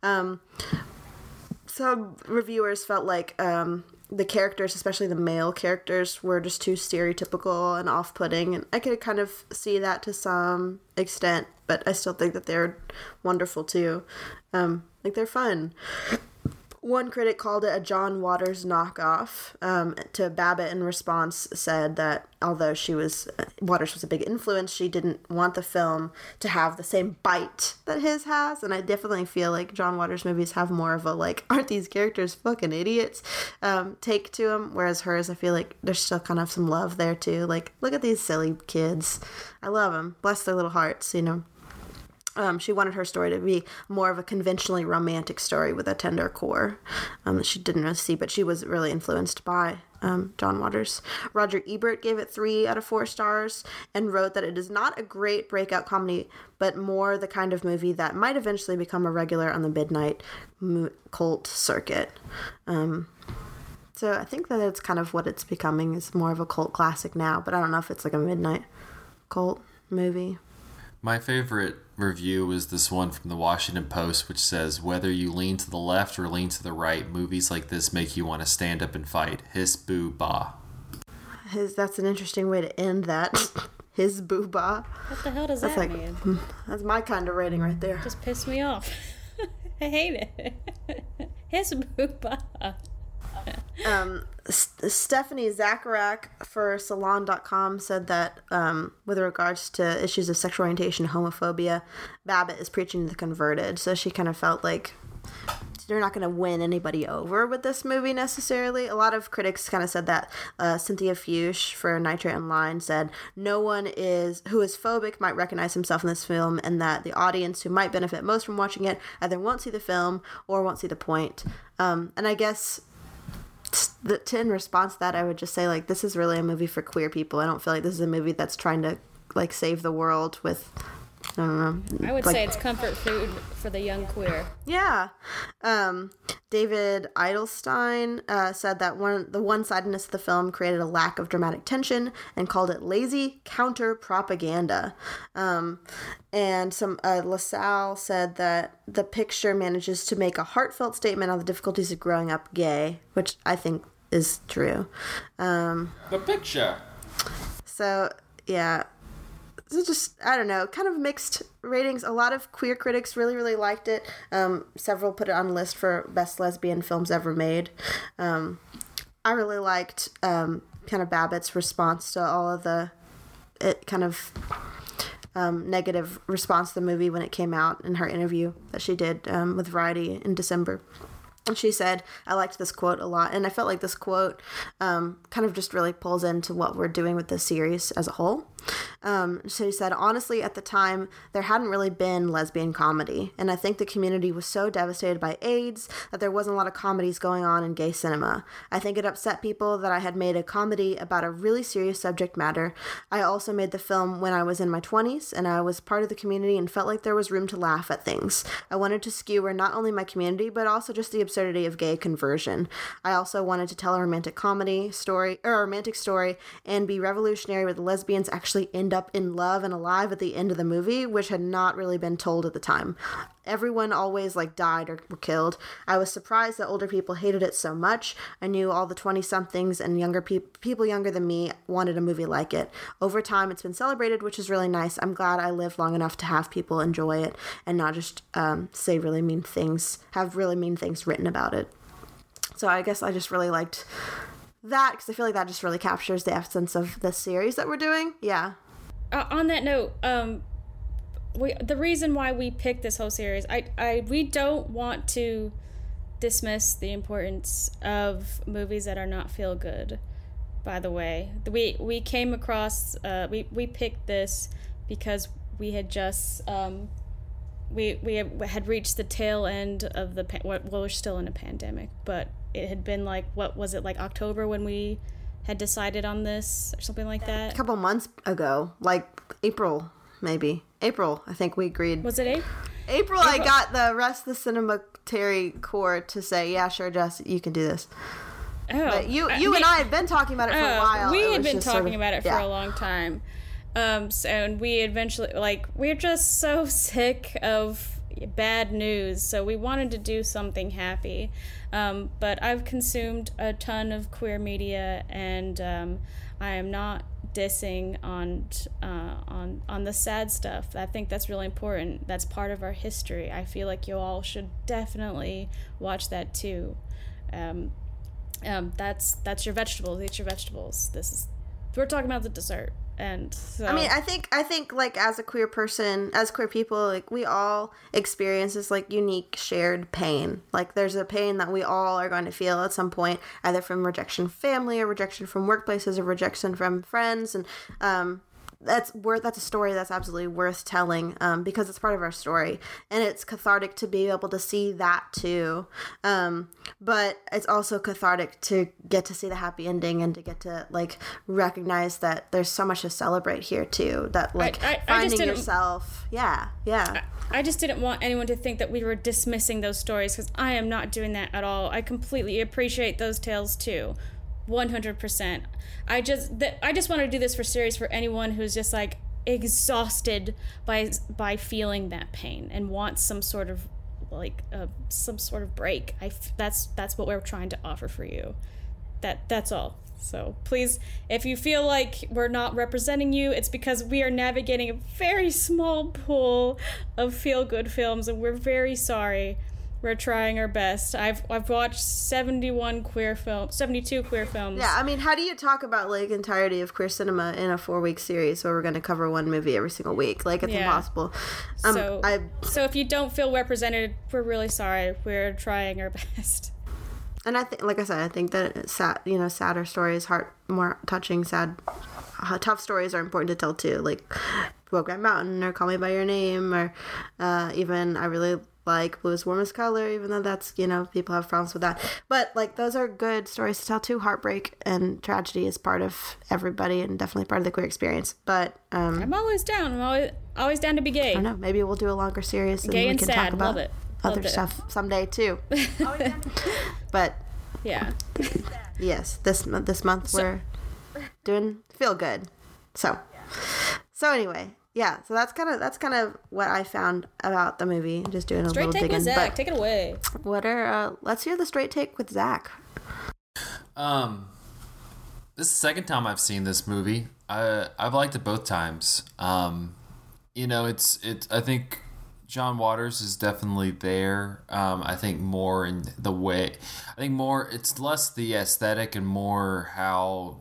Some reviewers felt like the characters, especially the male characters, were just too stereotypical and off-putting, and I could kind of see that to some extent, but I still think that they're wonderful too. Like, they're fun. One critic called it a John Waters knockoff. To Babbitt, in response, said that although Waters was a big influence, she didn't want the film to have the same bite that his has. And I definitely feel like John Waters movies have more of a, like, aren't these characters fucking idiots take to them. Whereas hers, I feel like there's still kind of some love there too. Like, look at these silly kids. I love them. Bless their little hearts, you know. She wanted her story to be more of a conventionally romantic story with a tender core that she didn't really see, but she was really influenced by John Waters. Roger Ebert gave it 3 out of 4 stars and wrote that it is not a great breakout comedy, but more the kind of movie that might eventually become a regular on the midnight cult circuit. So I think that it's kind of what it's becoming, is more of a cult classic now, but I don't know if it's like a midnight cult movie. My favorite review was this one from the Washington Post, which says, whether you lean to the left or lean to the right, movies like this make you want to stand up and fight. Hiss, boo, bah. That's an interesting way to end that. His boo, bah. What the hell does that mean? That's my kind of rating right there. Just pissed me off. I hate it. His boo, bah. Stephanie Zacharek for Salon.com said that with regards to issues of sexual orientation and homophobia, Babbitt is preaching to the converted. So she kind of felt like they're not going to win anybody over with this movie necessarily. A lot of critics kind of said that. Cynthia Fuchs for Nitrate Online said, no one who is phobic might recognize himself in this film, and that the audience who might benefit most from watching it either won't see the film or won't see the point. And I guess in response to that, I would just say, like, this is really a movie for queer people. I don't feel like this is a movie that's trying to like save the world with, I don't know. I would say it's comfort food for the young queer. Yeah. David Edelstein said that the one-sidedness of the film created a lack of dramatic tension and called it lazy counter-propaganda. And some LaSalle said that the picture manages to make a heartfelt statement on the difficulties of growing up gay, which I think is true. The picture. So, yeah. So just, I don't know, kind of mixed ratings. A lot of queer critics really, really liked it. Several put it on a list for best lesbian films ever made. I really liked kind of Babbitt's response to all of the negative response to the movie when it came out in her interview that she did with Variety in December. And she said, I liked this quote a lot. And I felt like this quote kind of just really pulls into what we're doing with this series as a whole. So he said, honestly, at the time, there hadn't really been lesbian comedy. And I think the community was so devastated by AIDS that there wasn't a lot of comedies going on in gay cinema. I think it upset people that I had made a comedy about a really serious subject matter. I also made the film when I was in my 20s, and I was part of the community and felt like there was room to laugh at things. I wanted to skewer not only my community, but also just the absurdity of gay conversion. I also wanted to tell a romantic story and be revolutionary with the lesbians actually end up in love and alive at the end of the movie, which had not really been told at the time. Everyone always died or were killed. I was surprised that older people hated it so much. I knew all the 20-somethings and younger people younger than me wanted a movie like it. Over time, it's been celebrated, which is really nice. I'm glad I lived long enough to have people enjoy it and not just say really mean things, have really mean things written about it. So I guess I just really liked that because I feel like that just really captures the essence of the series that we're doing. Yeah. On that note, the reason why we picked this whole series, we don't want to dismiss the importance of movies that are not feel good. By the way, we came across we picked this because we had just we had reached the tail end of the we're still in a pandemic, but it had been what was it, October when we had decided on this or something like that? A couple months ago, April, maybe. April, I think we agreed. Was it April? April, I got the rest of the Cinematary Corps to say, yeah, sure, Jess, you can do this. Oh, but you and I had been talking about it for a while. We had been talking about it for a long time. And we eventually, we're just so sick of bad news, so we wanted to do something happy. But I've consumed a ton of queer media, and I am not dissing on the sad stuff. I think that's really important. That's part of our history. I feel like you all should definitely watch that too. That's your vegetables. Eat your vegetables. We're talking about the dessert. And so, I think as a queer person, as queer people, we all experience this unique shared pain. There's a pain that we all are going to feel at some point, either from rejection from family or rejection from workplaces or rejection from friends, and that's a story that's absolutely worth telling, because it's part of our story, and it's cathartic to be able to see that too. But it's also cathartic to get to see the happy ending and to get to recognize that there's so much to celebrate here too. That finding yourself. Yeah. I just didn't want anyone to think that we were dismissing those stories, because I am not doing that at all. I completely appreciate those tales too. 100%. I just want to do this for series for anyone who's just exhausted by feeling that pain and wants some sort of break. That's what we're trying to offer for you. That's all. So please, if you feel like we're not representing you, it's because we are navigating a very small pool of feel-good films, and we're very sorry. We're trying our best. I've watched 72 queer films. Yeah, how do you talk about entirety of queer cinema in a 4-week series where we're going to cover one movie every single week? It's impossible. So if you don't feel represented, we're really sorry. We're trying our best. And I think, like I said, I think that sadder stories, more touching, tough stories are important to tell too. Brokeback Mountain or Call Me by Your Name, or even I really like Blue is Warmest Color, even though that's, people have problems with that. But, like, those are good stories to tell, too. Heartbreak and tragedy is part of everybody and definitely part of the queer experience. But, I'm always down. I'm always down to be gay. I don't know. Maybe we'll do a longer series and Gay we and can sad. talk about Love it. other Loved it. stuff someday, too. But, Yeah. yes, this month we're doing Feel Good. So anyway, yeah, so that's kind of what I found about the movie. Just doing a Straight little take digging. with Zach. But Take it away. what are let's hear the straight take with Zach. This is the second time I've seen this movie. I've liked it both times. It's I think John Waters is definitely there. I think more in the way. I think more. It's less the aesthetic and more how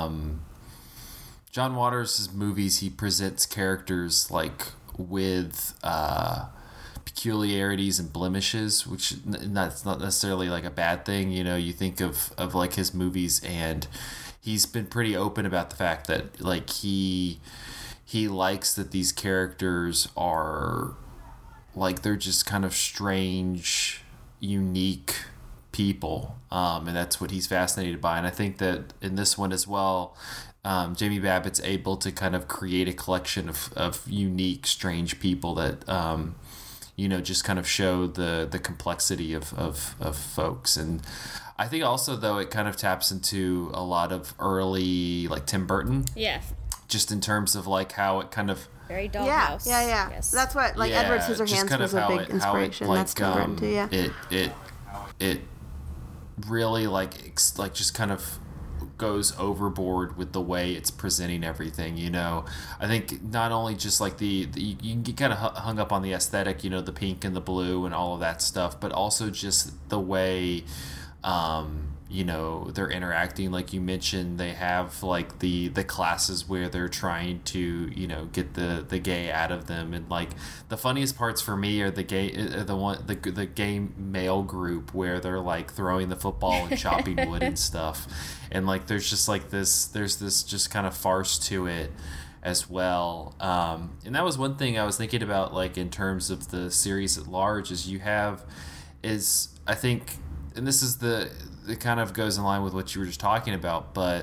John Waters' movies, he presents characters like with peculiarities and blemishes, which that's not necessarily like a bad thing. You think of like his movies, and he's been pretty open about the fact that like he likes that these characters are like they're just kind of strange, unique people, and that's what he's fascinated by. And I think that in this one as well, Jamie Babbitt's able to kind of create a collection of unique, strange people that just kind of show the complexity of folks. And I think also, though, it kind of taps into a lot of early like Tim Burton, Yeah. just in terms of like how it kind of Very Yeah, dollhouse. yeah. Yes. That's what, like, yeah, Edward just Scissorhands kind was of a how big it, inspiration. How it, That's Tim Burton too, yeah. It really like just kind of goes overboard with the way it's presenting everything. I think not only just like you can get kind of hung up on the aesthetic, the pink and the blue and all of that stuff, but also just the way they're interacting. Like you mentioned, they have like the classes where they're trying to get the gay out of them, and like the funniest parts for me are the gay male group where they're like throwing the football and chopping wood and stuff, and like there's this just kind of farce to it as well. And that was one thing I was thinking about, like in terms of the series at large, I think, and this is it kind of goes in line with what you were just talking about, but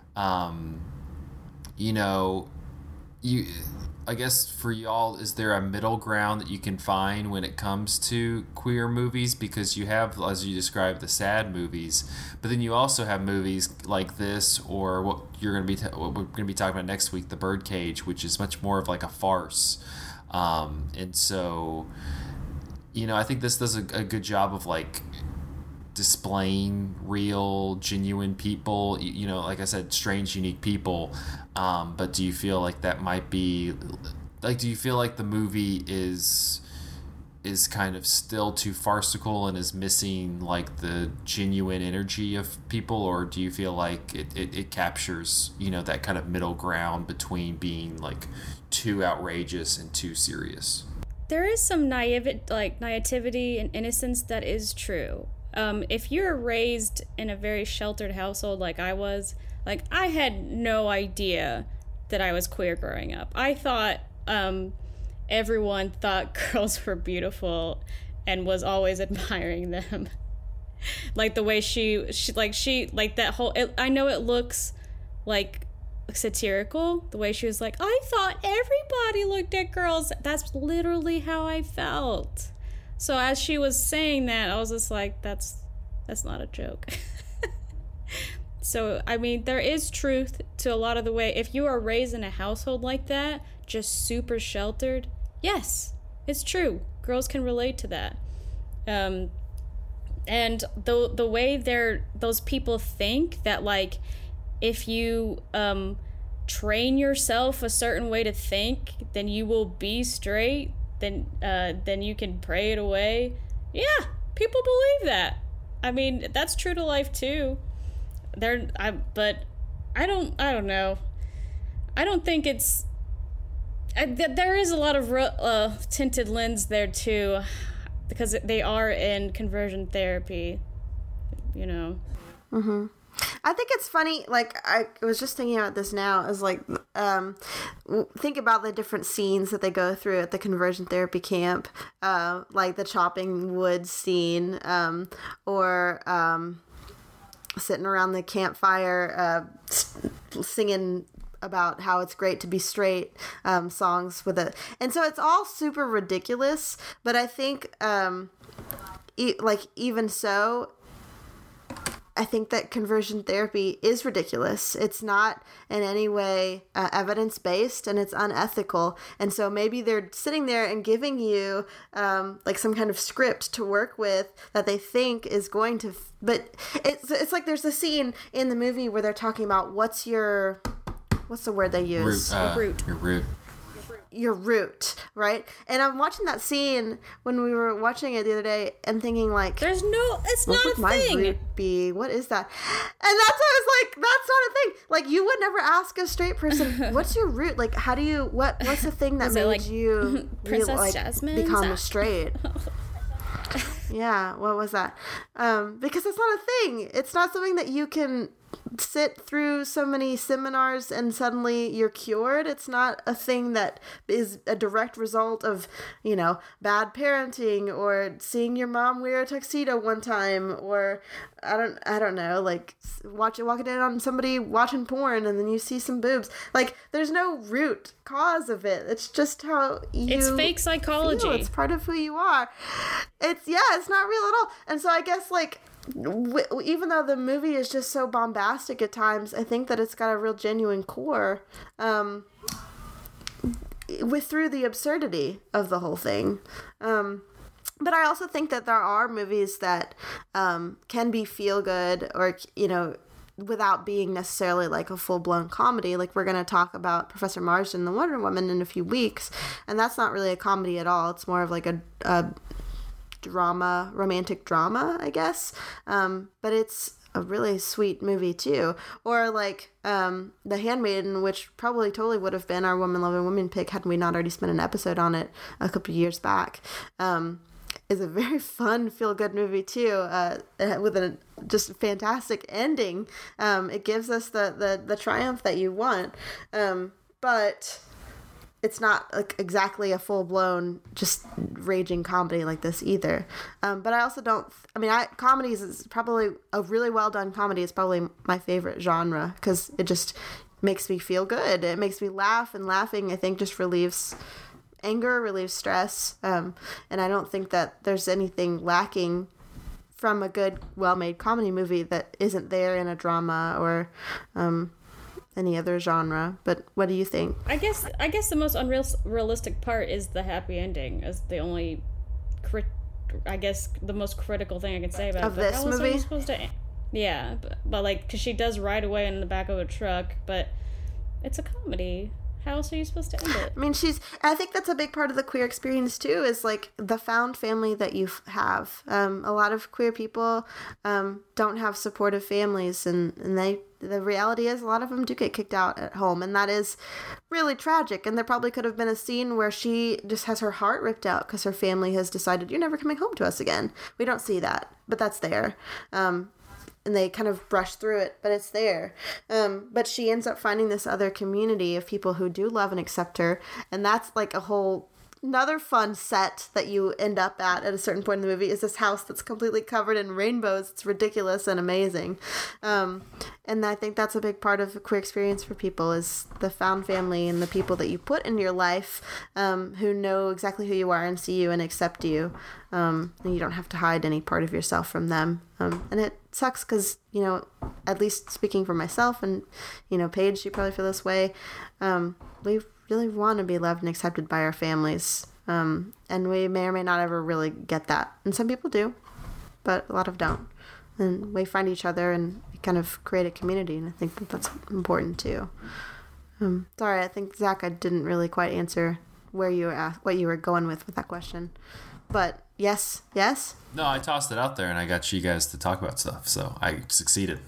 I guess for y'all, is there a middle ground that you can find when it comes to queer movies? Because you have, as you described, the sad movies, but then you also have movies like this, or what we're going to be talking about next week, The Birdcage, which is much more of like a farce. And so, I think this does a good job of like displaying real, genuine people, like I said, strange, unique people. But do you feel like that might be like, do you feel like the movie is kind of still too farcical and is missing like the genuine energy of people, or do you feel like it captures that kind of middle ground between like too outrageous and too serious? There is some naivety and innocence that is true. If you're raised in a very sheltered household like I was, like I had no idea that I was queer growing up. I thought everyone thought girls were beautiful and was always admiring them. Like the way she that whole, I know it looks like satirical, the way she was like, I thought everybody looked at girls. That's literally how I felt. So as she was saying that, I was just like, that's not a joke. So, I mean, there is truth to a lot of the way, if you are raised in a household like that, just super sheltered, yes, it's true. Girls can relate to that. And the way those people think that, like, if you train yourself a certain way to think, then you will be straight, then you can pray it away. Yeah, people believe that. I mean, that's true to life too. But I don't know. I don't think it's. There is a lot of tinted lens there too, because they are in conversion therapy. I I think it's funny. Like, I was just thinking about this now. Is like, think about the different scenes that they go through at the conversion therapy camp, like the chopping wood scene, or sitting around the campfire, singing about how it's great to be straight, songs with it. And so it's all super ridiculous, but I think, even so, I think that conversion therapy is ridiculous. It's not in any way evidence-based, and it's unethical. And so maybe they're sitting there and giving you like some kind of script to work with that they think is going to... But it's like there's a scene in the movie where they're talking about what's the word they use? Root. Your root. Your root, right? And I'm watching that scene when we were watching it the other day and thinking like, It's not a my thing. root be? What is that? And that's what I was like, that's not a thing. Like, you would never ask a straight person, what's your root? Like, how do you, what's the thing that Is it made like you Princess Jasmine? become straight? Yeah, what was that? Because it's not a thing. It's not something that you can sit through so many seminars and suddenly you're cured. It's not a thing that is a direct result of, bad parenting or seeing your mom wear a tuxedo one time, or I don't know, like walking in on somebody watching porn and then you see some boobs. Like, there's no root cause of it. It's just how you It's fake psychology. feel. It's part of who you are. It's not real at all. And so I guess, like, even though the movie is just so bombastic at times, I think that it's got a real genuine core through the absurdity of the whole thing. But I also think that there are movies that can be feel good, or, without being necessarily like a full-blown comedy. Like, we're going to talk about Professor Marsden, the Wonder Woman, in a few weeks, and that's not really a comedy at all. It's more of like a romantic drama, I guess. But it's a really sweet movie too. Or like The Handmaiden, which probably totally would have been our Woman Loving Women pick had we not already spent an episode on it a couple of years back. Is a very fun, feel-good movie too, with a just fantastic ending. It gives us the triumph that you want, but it's not like exactly a full-blown just raging comedy like this either. But I also don't, comedies is probably, a really well-done comedy is probably my favorite genre, because it just makes me feel good. It makes me laugh, and laughing, I think, just relieves anger, relieves stress. And I don't think that there's anything lacking from a good, well-made comedy movie that isn't there in a drama or any other genre. But what do you think? I guess the most unrealistic part is the happy ending, as the only the most critical thing I can say about of this movie. Are you supposed to? Yeah, but like, because she does ride away in the back of a truck, but it's a comedy. How else are you supposed to end it? I think that's a big part of the queer experience too, is like the found family that you have. A lot of queer people don't have supportive families, and the reality is a lot of them do get kicked out at home, and that is really tragic. And there probably could have been a scene where she just has her heart ripped out because her family has decided, you're never coming home to us again. We don't see that, but that's there. And they kind of brush through it, but it's there. But she ends up finding this other community of people who do love and accept her, and that's like another fun set that you end up at a certain point in the movie, is this house that's completely covered in rainbows. It's ridiculous and amazing. And I think that's a big part of the queer experience for people, is the found family and the people that you put in your life, who know exactly who you are and see you and accept you. And you don't have to hide any part of yourself from them. And it sucks because, at least speaking for myself and, Paige, you probably feel this way. We really want to be loved and accepted by our families. And we may or may not ever really get that. And some people do, but a lot of don't. And we find each other and we kind of create a community. And I think that's important too. Sorry, I think, Zach, I didn't really quite answer what you were going with that question. But yes? No, I tossed it out there and I got you guys to talk about stuff, so I succeeded.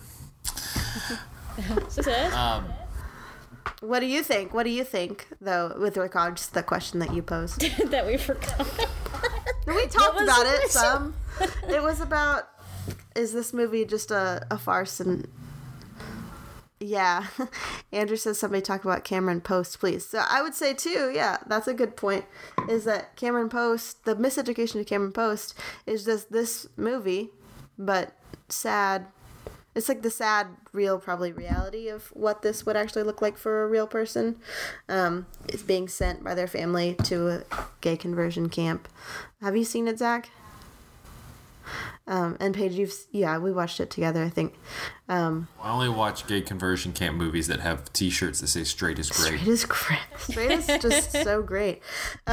What do you think, though, with regards to the question that you posed? That we forgot. We talked about it some. It was about, is this movie just a farce? And Yeah. Andrew says somebody talk about Cameron Post, please. So I would say too, yeah, that's a good point, is that Cameron Post, the miseducation of Cameron Post is just this movie, but sad. It's like the sad, real, probably reality of what this would actually look like for a real person. Is being sent by their family to a gay conversion camp. Have you seen it, Zach? And Paige, we watched it together, I think. I only watch gay conversion camp movies that have T-shirts that say "Straight is great." Straight is great. Straight is just so great.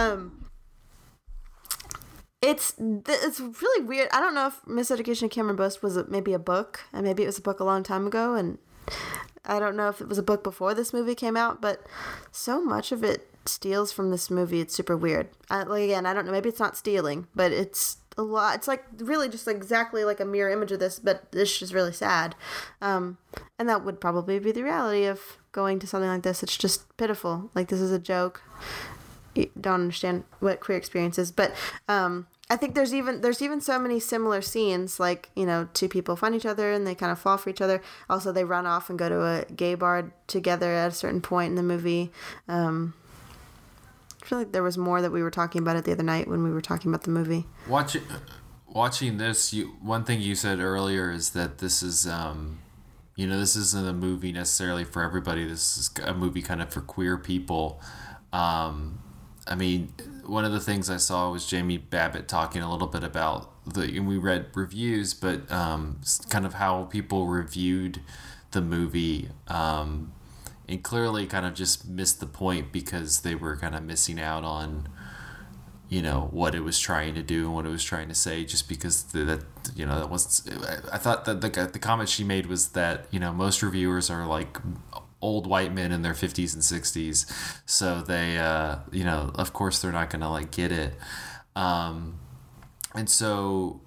It's really weird. I don't know if Miseducation of Cameron Post was maybe a book, and maybe it was a book a long time ago, and I don't know if it was a book before this movie came out, but so much of it steals from this movie. It's super weird. Again, I don't know. Maybe it's not stealing, but it's a lot. It's like really just exactly like a mirror image of this, but it's just really sad. And that would probably be the reality of going to something like this. It's just pitiful. Like, this is a joke. You don't understand what queer experience is, but I think there's even so many similar scenes, like, you know, two people find each other and they kind of fall for each other. Also, they run off and go to a gay bar together at a certain point in the movie. I feel like there was more that we were talking about it the other night when we were talking about the movie. Watching this, one thing you said earlier is that this is, this isn't a movie necessarily for everybody. This is a movie kind of for queer people. I mean, one of the things I saw was Jamie Babbitt talking a little bit about and we read reviews, but kind of how people reviewed the movie, and clearly kind of just missed the point because they were kind of missing out on, you know, what it was trying to do and what it was trying to say, just because that was. I thought that the comment she made was that, you know, most reviewers are like old white men in their 50s and 60s, so they of course they're not gonna like get it, and so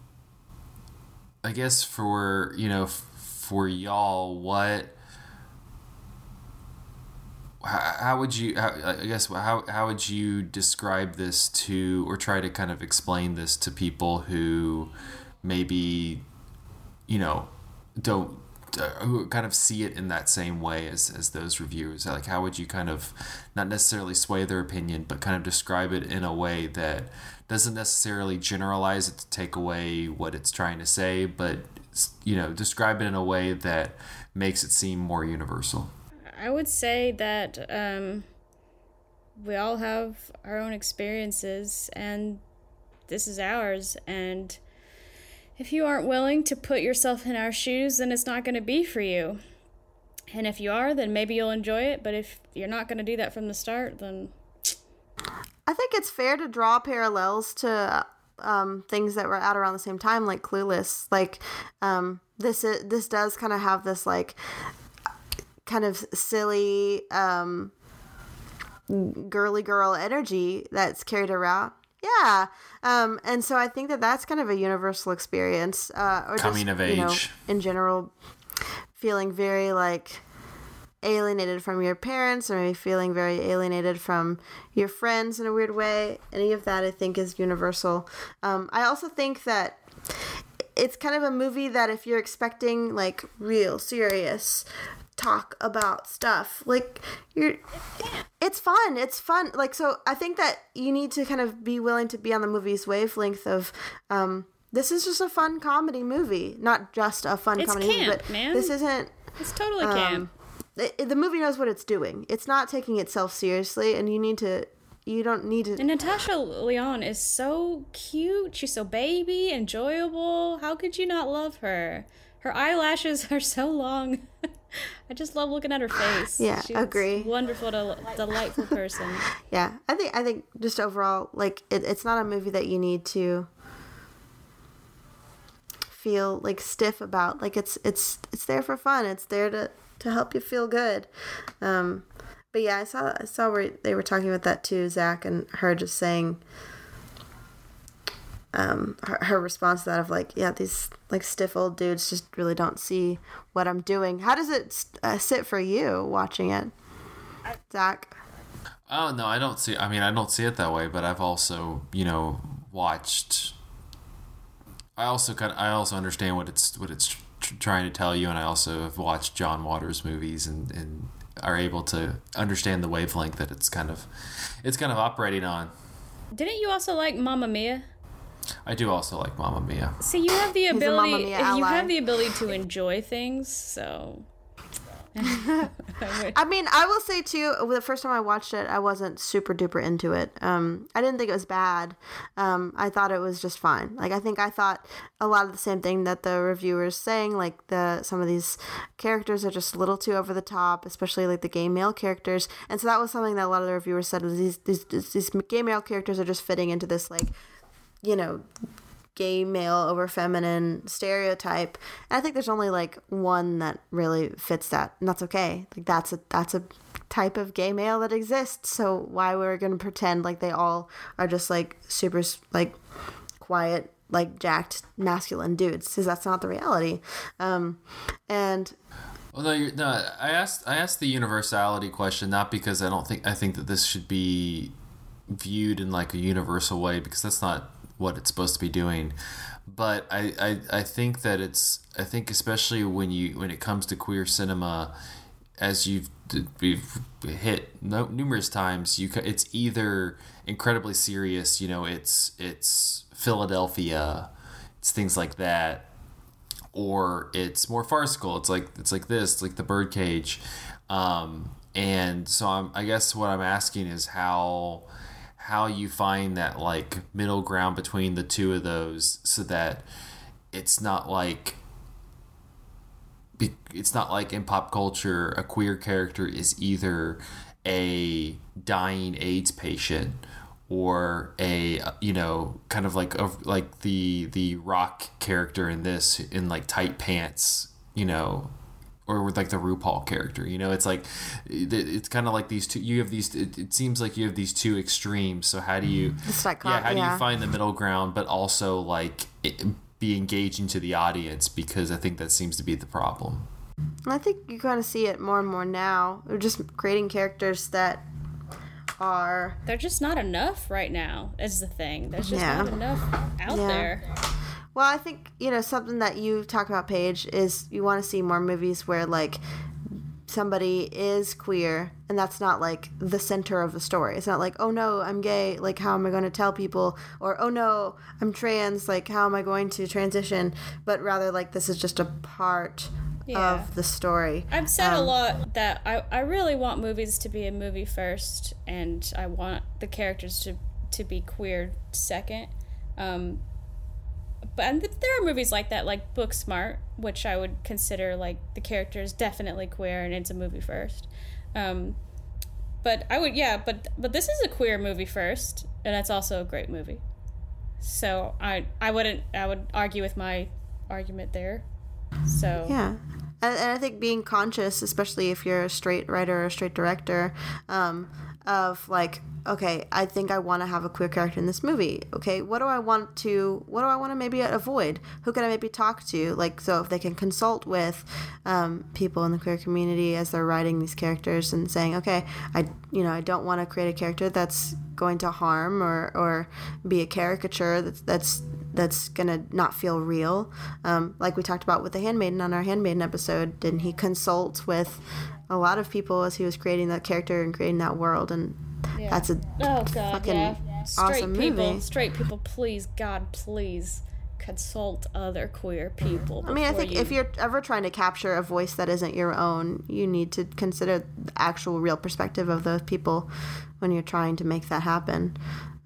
I guess for y'all, how would you describe this to, or try to kind of explain this to people who maybe, you know, don't, who kind of see it in that same way as those reviewers? Like, how would you kind of not necessarily sway their opinion, but kind of describe it in a way that doesn't necessarily generalize it to take away what it's trying to say, but, you know, describe it in a way that makes it seem more universal? I would say that we all have our own experiences, and this is ours, and if you aren't willing to put yourself in our shoes, then it's not going to be for you. And if you are, then maybe you'll enjoy it. But if you're not going to do that from the start, then I think it's fair to draw parallels to things that were out around the same time, like Clueless. Like, this does kind of have this, like, kind of silly, girly girl energy that's carried around. Yeah. And so I think that that's kind of a universal experience. Or coming just, of age. You know, in general, feeling very, like, alienated from your parents, or maybe feeling very alienated from your friends in a weird way. Any of that, I think, is universal. I also think that it's kind of a movie that if you're expecting, like, real serious talk about stuff, like, it's fun, like, so I think that you need to kind of be willing to be on the movie's wavelength of this is just a fun comedy movie, not just a fun comedy camp, movie, but man. this isn't, it's totally camp. The movie knows what it's doing. It's not taking itself seriously, and you don't need to. And Natasha Lyonne is so cute. She's so baby, enjoyable. How could you not love her? Her eyelashes are so long. I just love looking at her face. Yeah, She's agree. Wonderful, delightful person. Yeah, I think just overall, like, it's not a movie that you need to feel, like, stiff about. Like, it's there for fun. It's there to help you feel good. But yeah, I saw where they were talking about that too, Zach, and her just saying, her response to that of, like, yeah, these, like, stiff old dudes just really don't see what I'm doing. How does it sit for you watching it, Zach? Oh no, I don't see it that way, but I've also, you know, watched. I also understand what it's trying to tell you, and I also have watched John Waters movies and are able to understand the wavelength that it's kind of operating on. Didn't you also like Mamma Mia? I do also like Mamma Mia. See, you have the ability. Mamma Mia You ally. have the ability to enjoy things, so. I mean, I will say too, the first time I watched it, I wasn't super duper into it. I didn't think it was bad. I thought it was just fine. Like, I thought a lot of the same thing that the reviewers saying, like some of these characters are just a little too over the top, especially like the gay male characters. And so that was something that a lot of the reviewers said was these gay male characters are just fitting into this, like, you know, gay male over feminine stereotype. And I think there's only like one that really fits that, and that's okay. Like that's a type of gay male that exists. So why we're gonna pretend like they all are just like super like quiet, like jacked masculine dudes? Because that's not the reality. And Well, no, I asked the universality question not because I think that this should be viewed in like a universal way, because that's not what it's supposed to be doing. But I think that I think especially when it comes to queer cinema, as we've hit numerous times, it's either incredibly serious, you know, it's Philadelphia, it's things like that, or it's more farcical. It's like this, like The Birdcage, and so I guess what I'm asking is how you find that like middle ground between the two of those, so that it's not like in pop culture a queer character is either a dying AIDS patient or a, you know, kind of like the rock character in this, in like tight pants, you know, or with like the RuPaul character, you know. It's like it's kind of like these two. You have these. It seems like you have these two extremes. So how do you? How do you find the middle ground, but also like be engaging to the audience? Because I think that seems to be the problem. I think you kind of see it more and more now. We're just creating characters that are. They're just not enough right now, is the thing. There's just not enough out there. Well, I think, you know, something that you talk about, Paige, is you want to see more movies where, like, somebody is queer and that's not, like, the center of the story. It's not like, oh, no, I'm gay, like, how am I going to tell people? Or, oh, no, I'm trans, like, how am I going to transition? But rather, like, this is just a part of the story. I've said a lot that I really want movies to be a movie first, and I want the characters to be queer second. But there are movies like that, like Booksmart, which I would consider like the character is definitely queer and it's a movie first. But I would, but this is a queer movie first, and it's also a great movie. So I would argue with my argument there. So yeah. And I think being conscious, especially if you're a straight writer or a straight director, of like, okay, I think I want to have a queer character in this movie. Okay, what do I want to maybe avoid? Who can I maybe talk to? Like, so if they can consult with people in the queer community as they're writing these characters and saying, okay, I don't want to create a character that's going to harm or be a caricature that's gonna not feel real. Like we talked about with The Handmaiden on our Handmaiden episode, didn't he consult with a lot of people as he was creating that character and creating that world? And that's a fucking awesome movie. Straight people, please, God, please consult other queer people. I mean, I think if you're ever trying to capture a voice that isn't your own, you need to consider the actual real perspective of those people when you're trying to make that happen.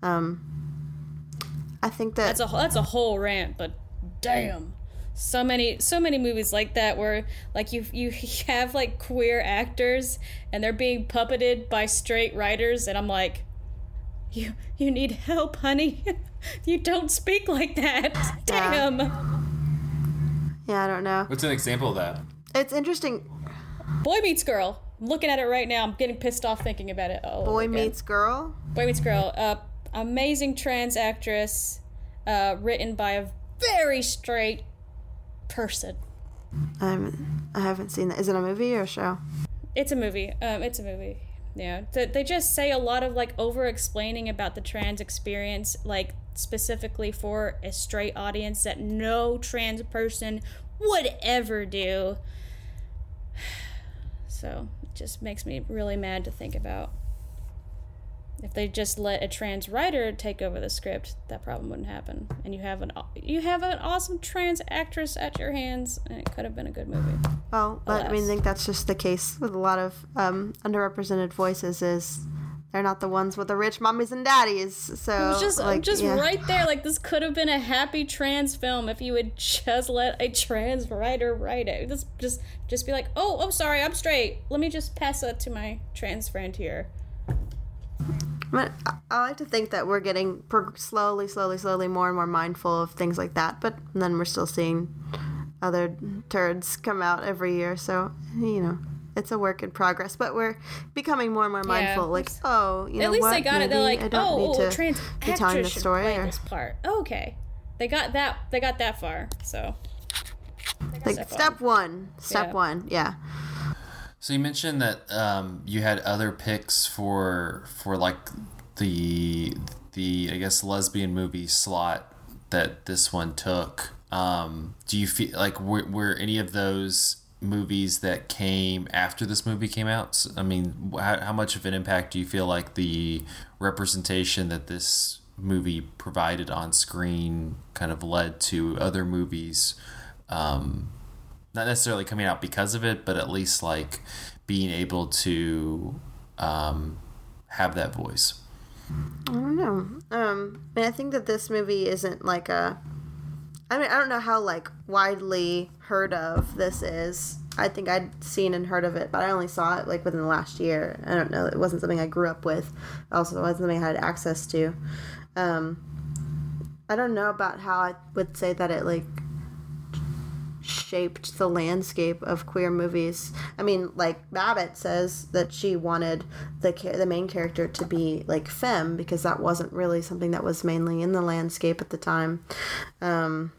I think that's a whole rant, but damn, so many movies like that where like you have like queer actors and they're being puppeted by straight writers, and I'm like, you need help, honey. You don't speak like that. Damn. Yeah, I don't know. What's an example of that? It's interesting. Boy Meets Girl. I'm looking at it right now. I'm getting pissed off thinking about it. Boy Meets Girl. Boy Meets Girl. Amazing trans actress, written by a very straight person. I haven't seen that. Is it a movie or a show? It's a movie. Yeah. They just say a lot of like over explaining about the trans experience, like specifically for a straight audience that no trans person would ever do. So it just makes me really mad to think about. If they just let a trans writer take over the script, that problem wouldn't happen. And you have an awesome trans actress at your hands, and it could have been a good movie. Well, but I think that's just the case with a lot of underrepresented voices. Is they're not the ones with the rich mommies and daddies. So it was just right there. Like, this could have been a happy trans film if you would just let a trans writer write it. Just be like, oh, sorry, I'm straight. Let me just pass that to my trans friend here. I like to think that we're getting slowly more and more mindful of things like that, but then we're still seeing other turds come out every year, so, it's a work in progress, but we're becoming more and more mindful, at least what? They got it. They're like, trans actress should story play this part. Okay. They got that far, so. Step one, yeah. So you mentioned that you had other picks for like the I guess lesbian movie slot that this one took. Do you feel like were any of those movies that came after this movie came out? I mean, how much of an impact do you feel like the representation that this movie provided on screen kind of led to other movies? Not necessarily coming out because of it, but at least like being able to have that voice. I don't know. I think that this movie isn't like I don't know how like widely heard of this is. I think I'd seen and heard of it, but I only saw it like within the last year. I don't know. It wasn't something I grew up with. Also, it wasn't something I had access to. I don't know about how I would say that it like shaped the landscape of queer movies. I mean, like Babbitt says that she wanted the main character to be like femme because that wasn't really something that was mainly in the landscape at the time. But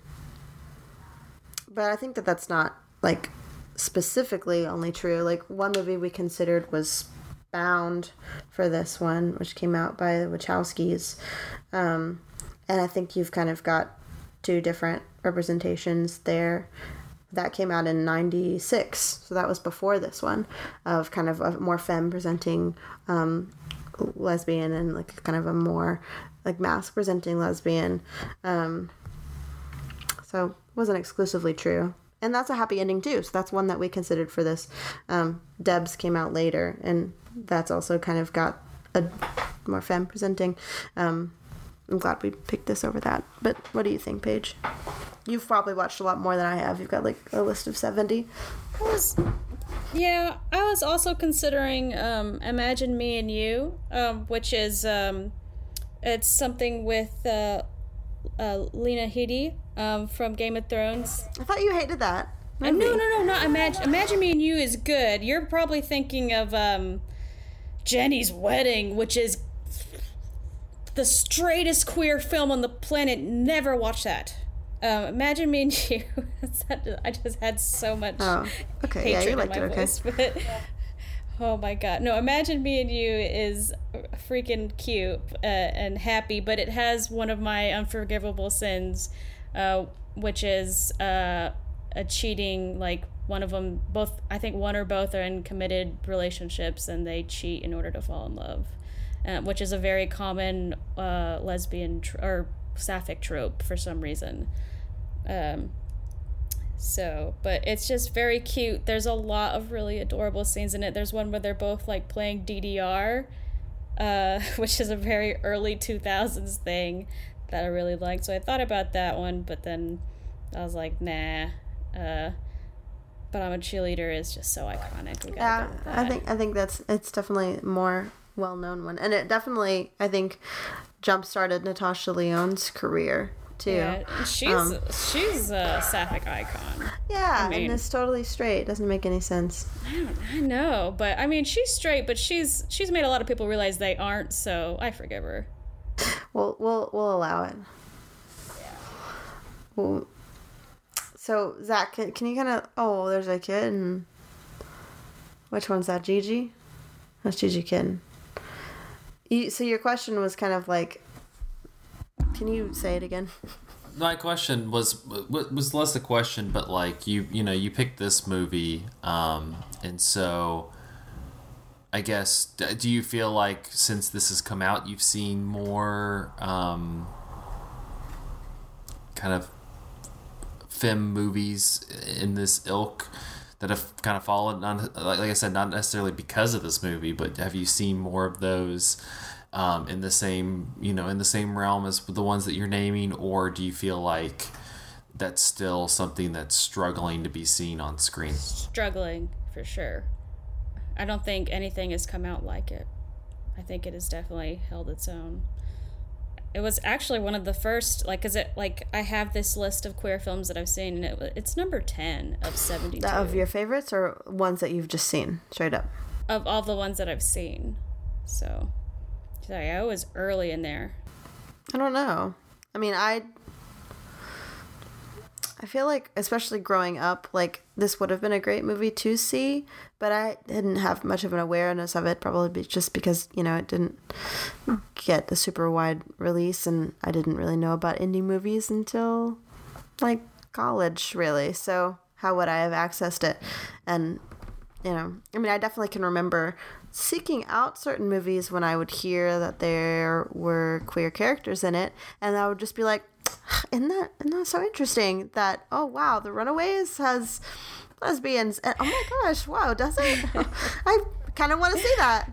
I think that that's not like specifically only true. Like one movie we considered was Bound for this one, which came out by the Wachowskis. And I think you've kind of got two different representations there. That came out in 96, so that was before this one, of kind of a more femme presenting lesbian and like kind of a more like masc presenting lesbian. So it wasn't exclusively true. And that's a happy ending too, so that's one that we considered for this. Debs came out later, and that's also kind of got a more femme presenting. I'm glad we picked this over that. But what do you think, Paige? You've probably watched a lot more than I have. You've got like a list of 70. I was also considering Imagine Me and You, which is it's something with Lena Headey from Game of Thrones. I thought you hated that movie. No, not Imagine Me and You is good. You're probably thinking of Jenny's Wedding, which is the straightest queer film on the planet. Never watch that. Imagine Me and You. I just had so much hatred in my voice. But, oh my god. No, Imagine Me and You is freaking cute and happy, but it has one of my unforgivable sins, which is a cheating, like one of them, both, I think one or both are in committed relationships and they cheat in order to fall in love, which is a very common lesbian or sapphic trope for some reason. But it's just very cute. There's a lot of really adorable scenes in it. There's one where they're both like playing DDR, which is a very early 2000s thing that I really liked. So I thought about that one, but then I was like, nah. But I'm a Cheerleader is just so iconic. We gotta go with that. I think it's definitely a more well-known one, and it definitely, I think, jump-started Natasha Lyonne's career too. Yeah, she's a sapphic icon. Yeah, and it's totally straight. Doesn't make any sense. I know, but I mean, she's straight, but she's made a lot of people realize they aren't. So I forgive her. We'll allow it. Yeah. Well, so Zach, can you kind of? Oh, there's a kid. And which one's that? Gigi? That's Gigi Kitten. So your question was kind of like, can you say it again? my question was less a question, but like you picked this movie, and so I guess do you feel like since this has come out, you've seen more kind of femme movies in this ilk that have kind of fallen on, like I said, not necessarily because of this movie, but have you seen more of those in the same realm as the ones that you're naming, or do you feel like that's still something that's struggling to be seen on screen? Struggling, for sure. I don't think anything has come out like it. I think it has definitely held its own. It was actually one of the first, I have this list of queer films that I've seen, and it's number 10 of 72. Of your favorites or ones that you've just seen, straight up? Of all the ones that I've seen. So, sorry, I was early in there. I don't know. I mean, I feel like, especially growing up, like, this would have been a great movie to see, but I didn't have much of an awareness of it, probably just because, it didn't get the super wide release, and I didn't really know about indie movies until, like, college, really. So how would I have accessed it? And, I definitely can remember seeking out certain movies when I would hear that there were queer characters in it, and I would just be like, isn't that so interesting that, oh wow, The Runaways has lesbians, and oh my gosh, wow, does it? I kind of want to see that.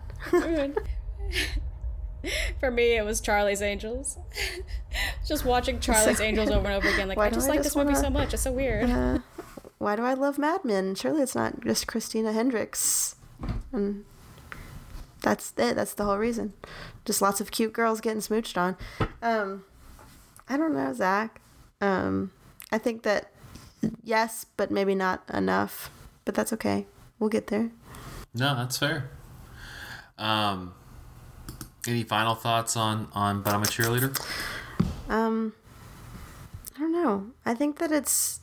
For me, it was Charlie's Angels. Just watching Charlie's Angels over and over again, like, I just like this movie so much. It's so weird. Why do I love Mad Men? Surely it's not just Christina Hendricks. And that's it. That's the whole reason. Just lots of cute girls getting smooched on. I don't know, Zach. I think that yes, but maybe not enough. But that's okay. We'll get there. No, that's fair. Any final thoughts on But I'm a Cheerleader? I don't know. I think that it's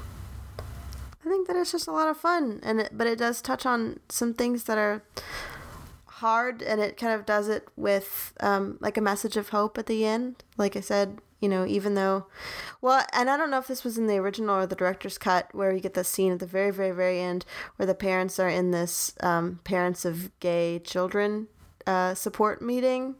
just a lot of fun, but it does touch on some things that are hard, and it kind of does it with like a message of hope at the end. Like I said, even though, well, and I don't know if this was in the original or the director's cut, where you get the scene at the very, very, very end where the parents are in this parents of gay children support meeting,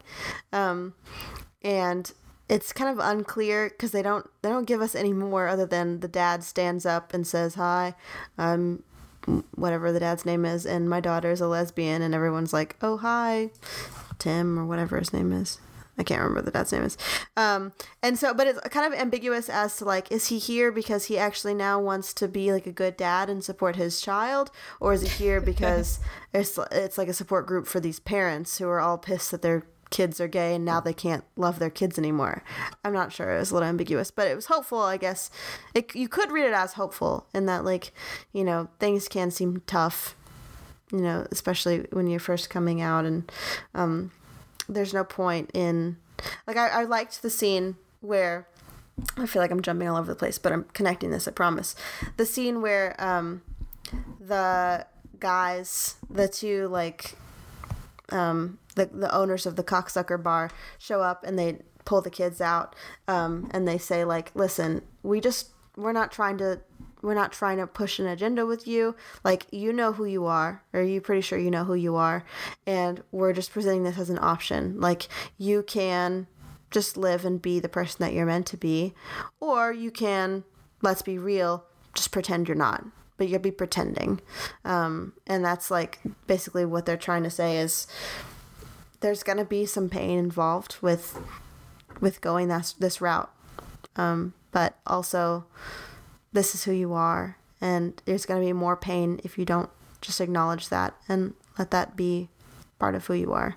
and it's kind of unclear because they don't give us any more other than the dad stands up and says, "Hi, I'm whatever the dad's name is, and my daughter's a lesbian," and everyone's like, "Oh, hi, Tim," or whatever his name is. I can't remember what the dad's name is. And so, but it's kind of ambiguous as to, like, is he here because he actually now wants to be like a good dad and support his child, or is he here because it's like a support group for these parents who are all pissed that their kids are gay and now they can't love their kids anymore? I'm not sure. It was a little ambiguous, but it was hopeful, I guess. You could read it as hopeful in that, like, things can seem tough, especially when you're first coming out, and there's no point in, like, I liked the scene where, I feel like I'm jumping all over the place, but I'm connecting this, I promise. The scene where the guys, the two, like, the owners of the cocksucker bar show up and they pull the kids out, and they say, like, listen, we're not trying to push an agenda with you. Like, you know who you are, or you're pretty sure you know who you are, and we're just presenting this as an option. Like, you can just live and be the person that you're meant to be, or you can, let's be real, just pretend you're not, but you'll be pretending. And that's, like, basically what they're trying to say is there's gonna be some pain involved with going this route, but also this is who you are, and there's going to be more pain if you don't just acknowledge that and let that be part of who you are.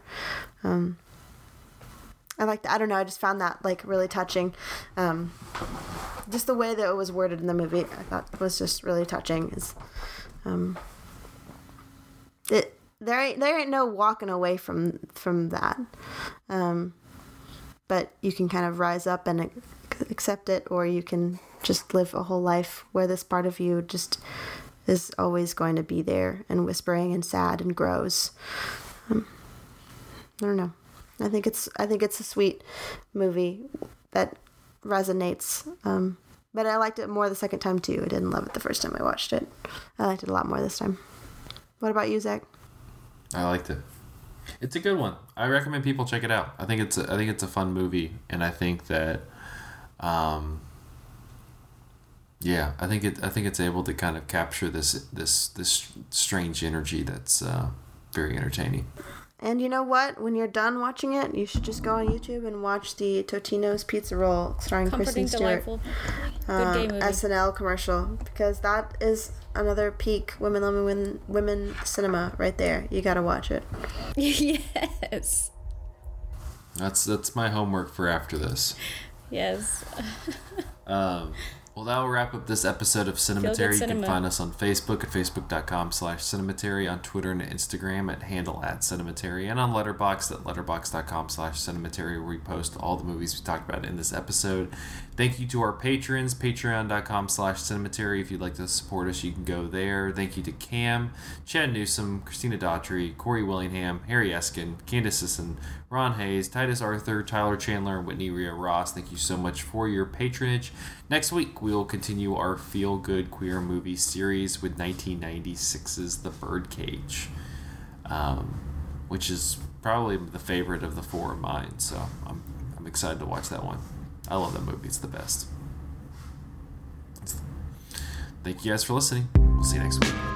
I like that. I don't know, I just found that, like, really touching. Just the way that it was worded in the movie, I thought was just really touching. There ain't no walking away from that. But you can kind of rise up and accept it, or you can just live a whole life where this part of you just is always going to be there and whispering and sad and grows. I don't know. I think it's a sweet movie that resonates. But I liked it more the second time too. I didn't love it the first time I watched it. I liked it a lot more this time. What about you, Zach? I liked it. It's a good one. I recommend people check it out. I think it's a fun movie, and I think that, I think it's able to kind of capture this strange energy that's very entertaining. And you know what? When you're done watching it, you should just go on YouTube and watch the Totino's Pizza Roll starring Comforting, Kristen Stewart. delightful, good gay movie. SNL commercial, because that is another peak women loving women cinema right there. You gotta watch it. Yes. That's my homework for after this. Yes. Well, that will wrap up this episode of Cinematary. You can find us on Facebook at facebook.com/Cinematary, on Twitter and Instagram at handle @Cinematary, and on Letterboxd at letterboxd.com/Cinematary, where we post all the movies we talked about in this episode. Thank you to our patrons, patreon.com/Cinematary. If you'd like to support us, you can go there. Thank you to Cam, Chad Newsom, Christina Daughtry, Corey Willingham, Harry Eskin, Candace Sisson, Ron Hayes, Titus Arthur, Tyler Chandler, and Whitney Rhea Ross. Thank you so much for your patronage. Next week, we will continue our feel-good queer movie series with 1996's The Birdcage, which is probably the favorite of the four of mine, so I'm excited to watch that one. I love that movie. It's the best. Thank you guys for listening. We'll see you next week.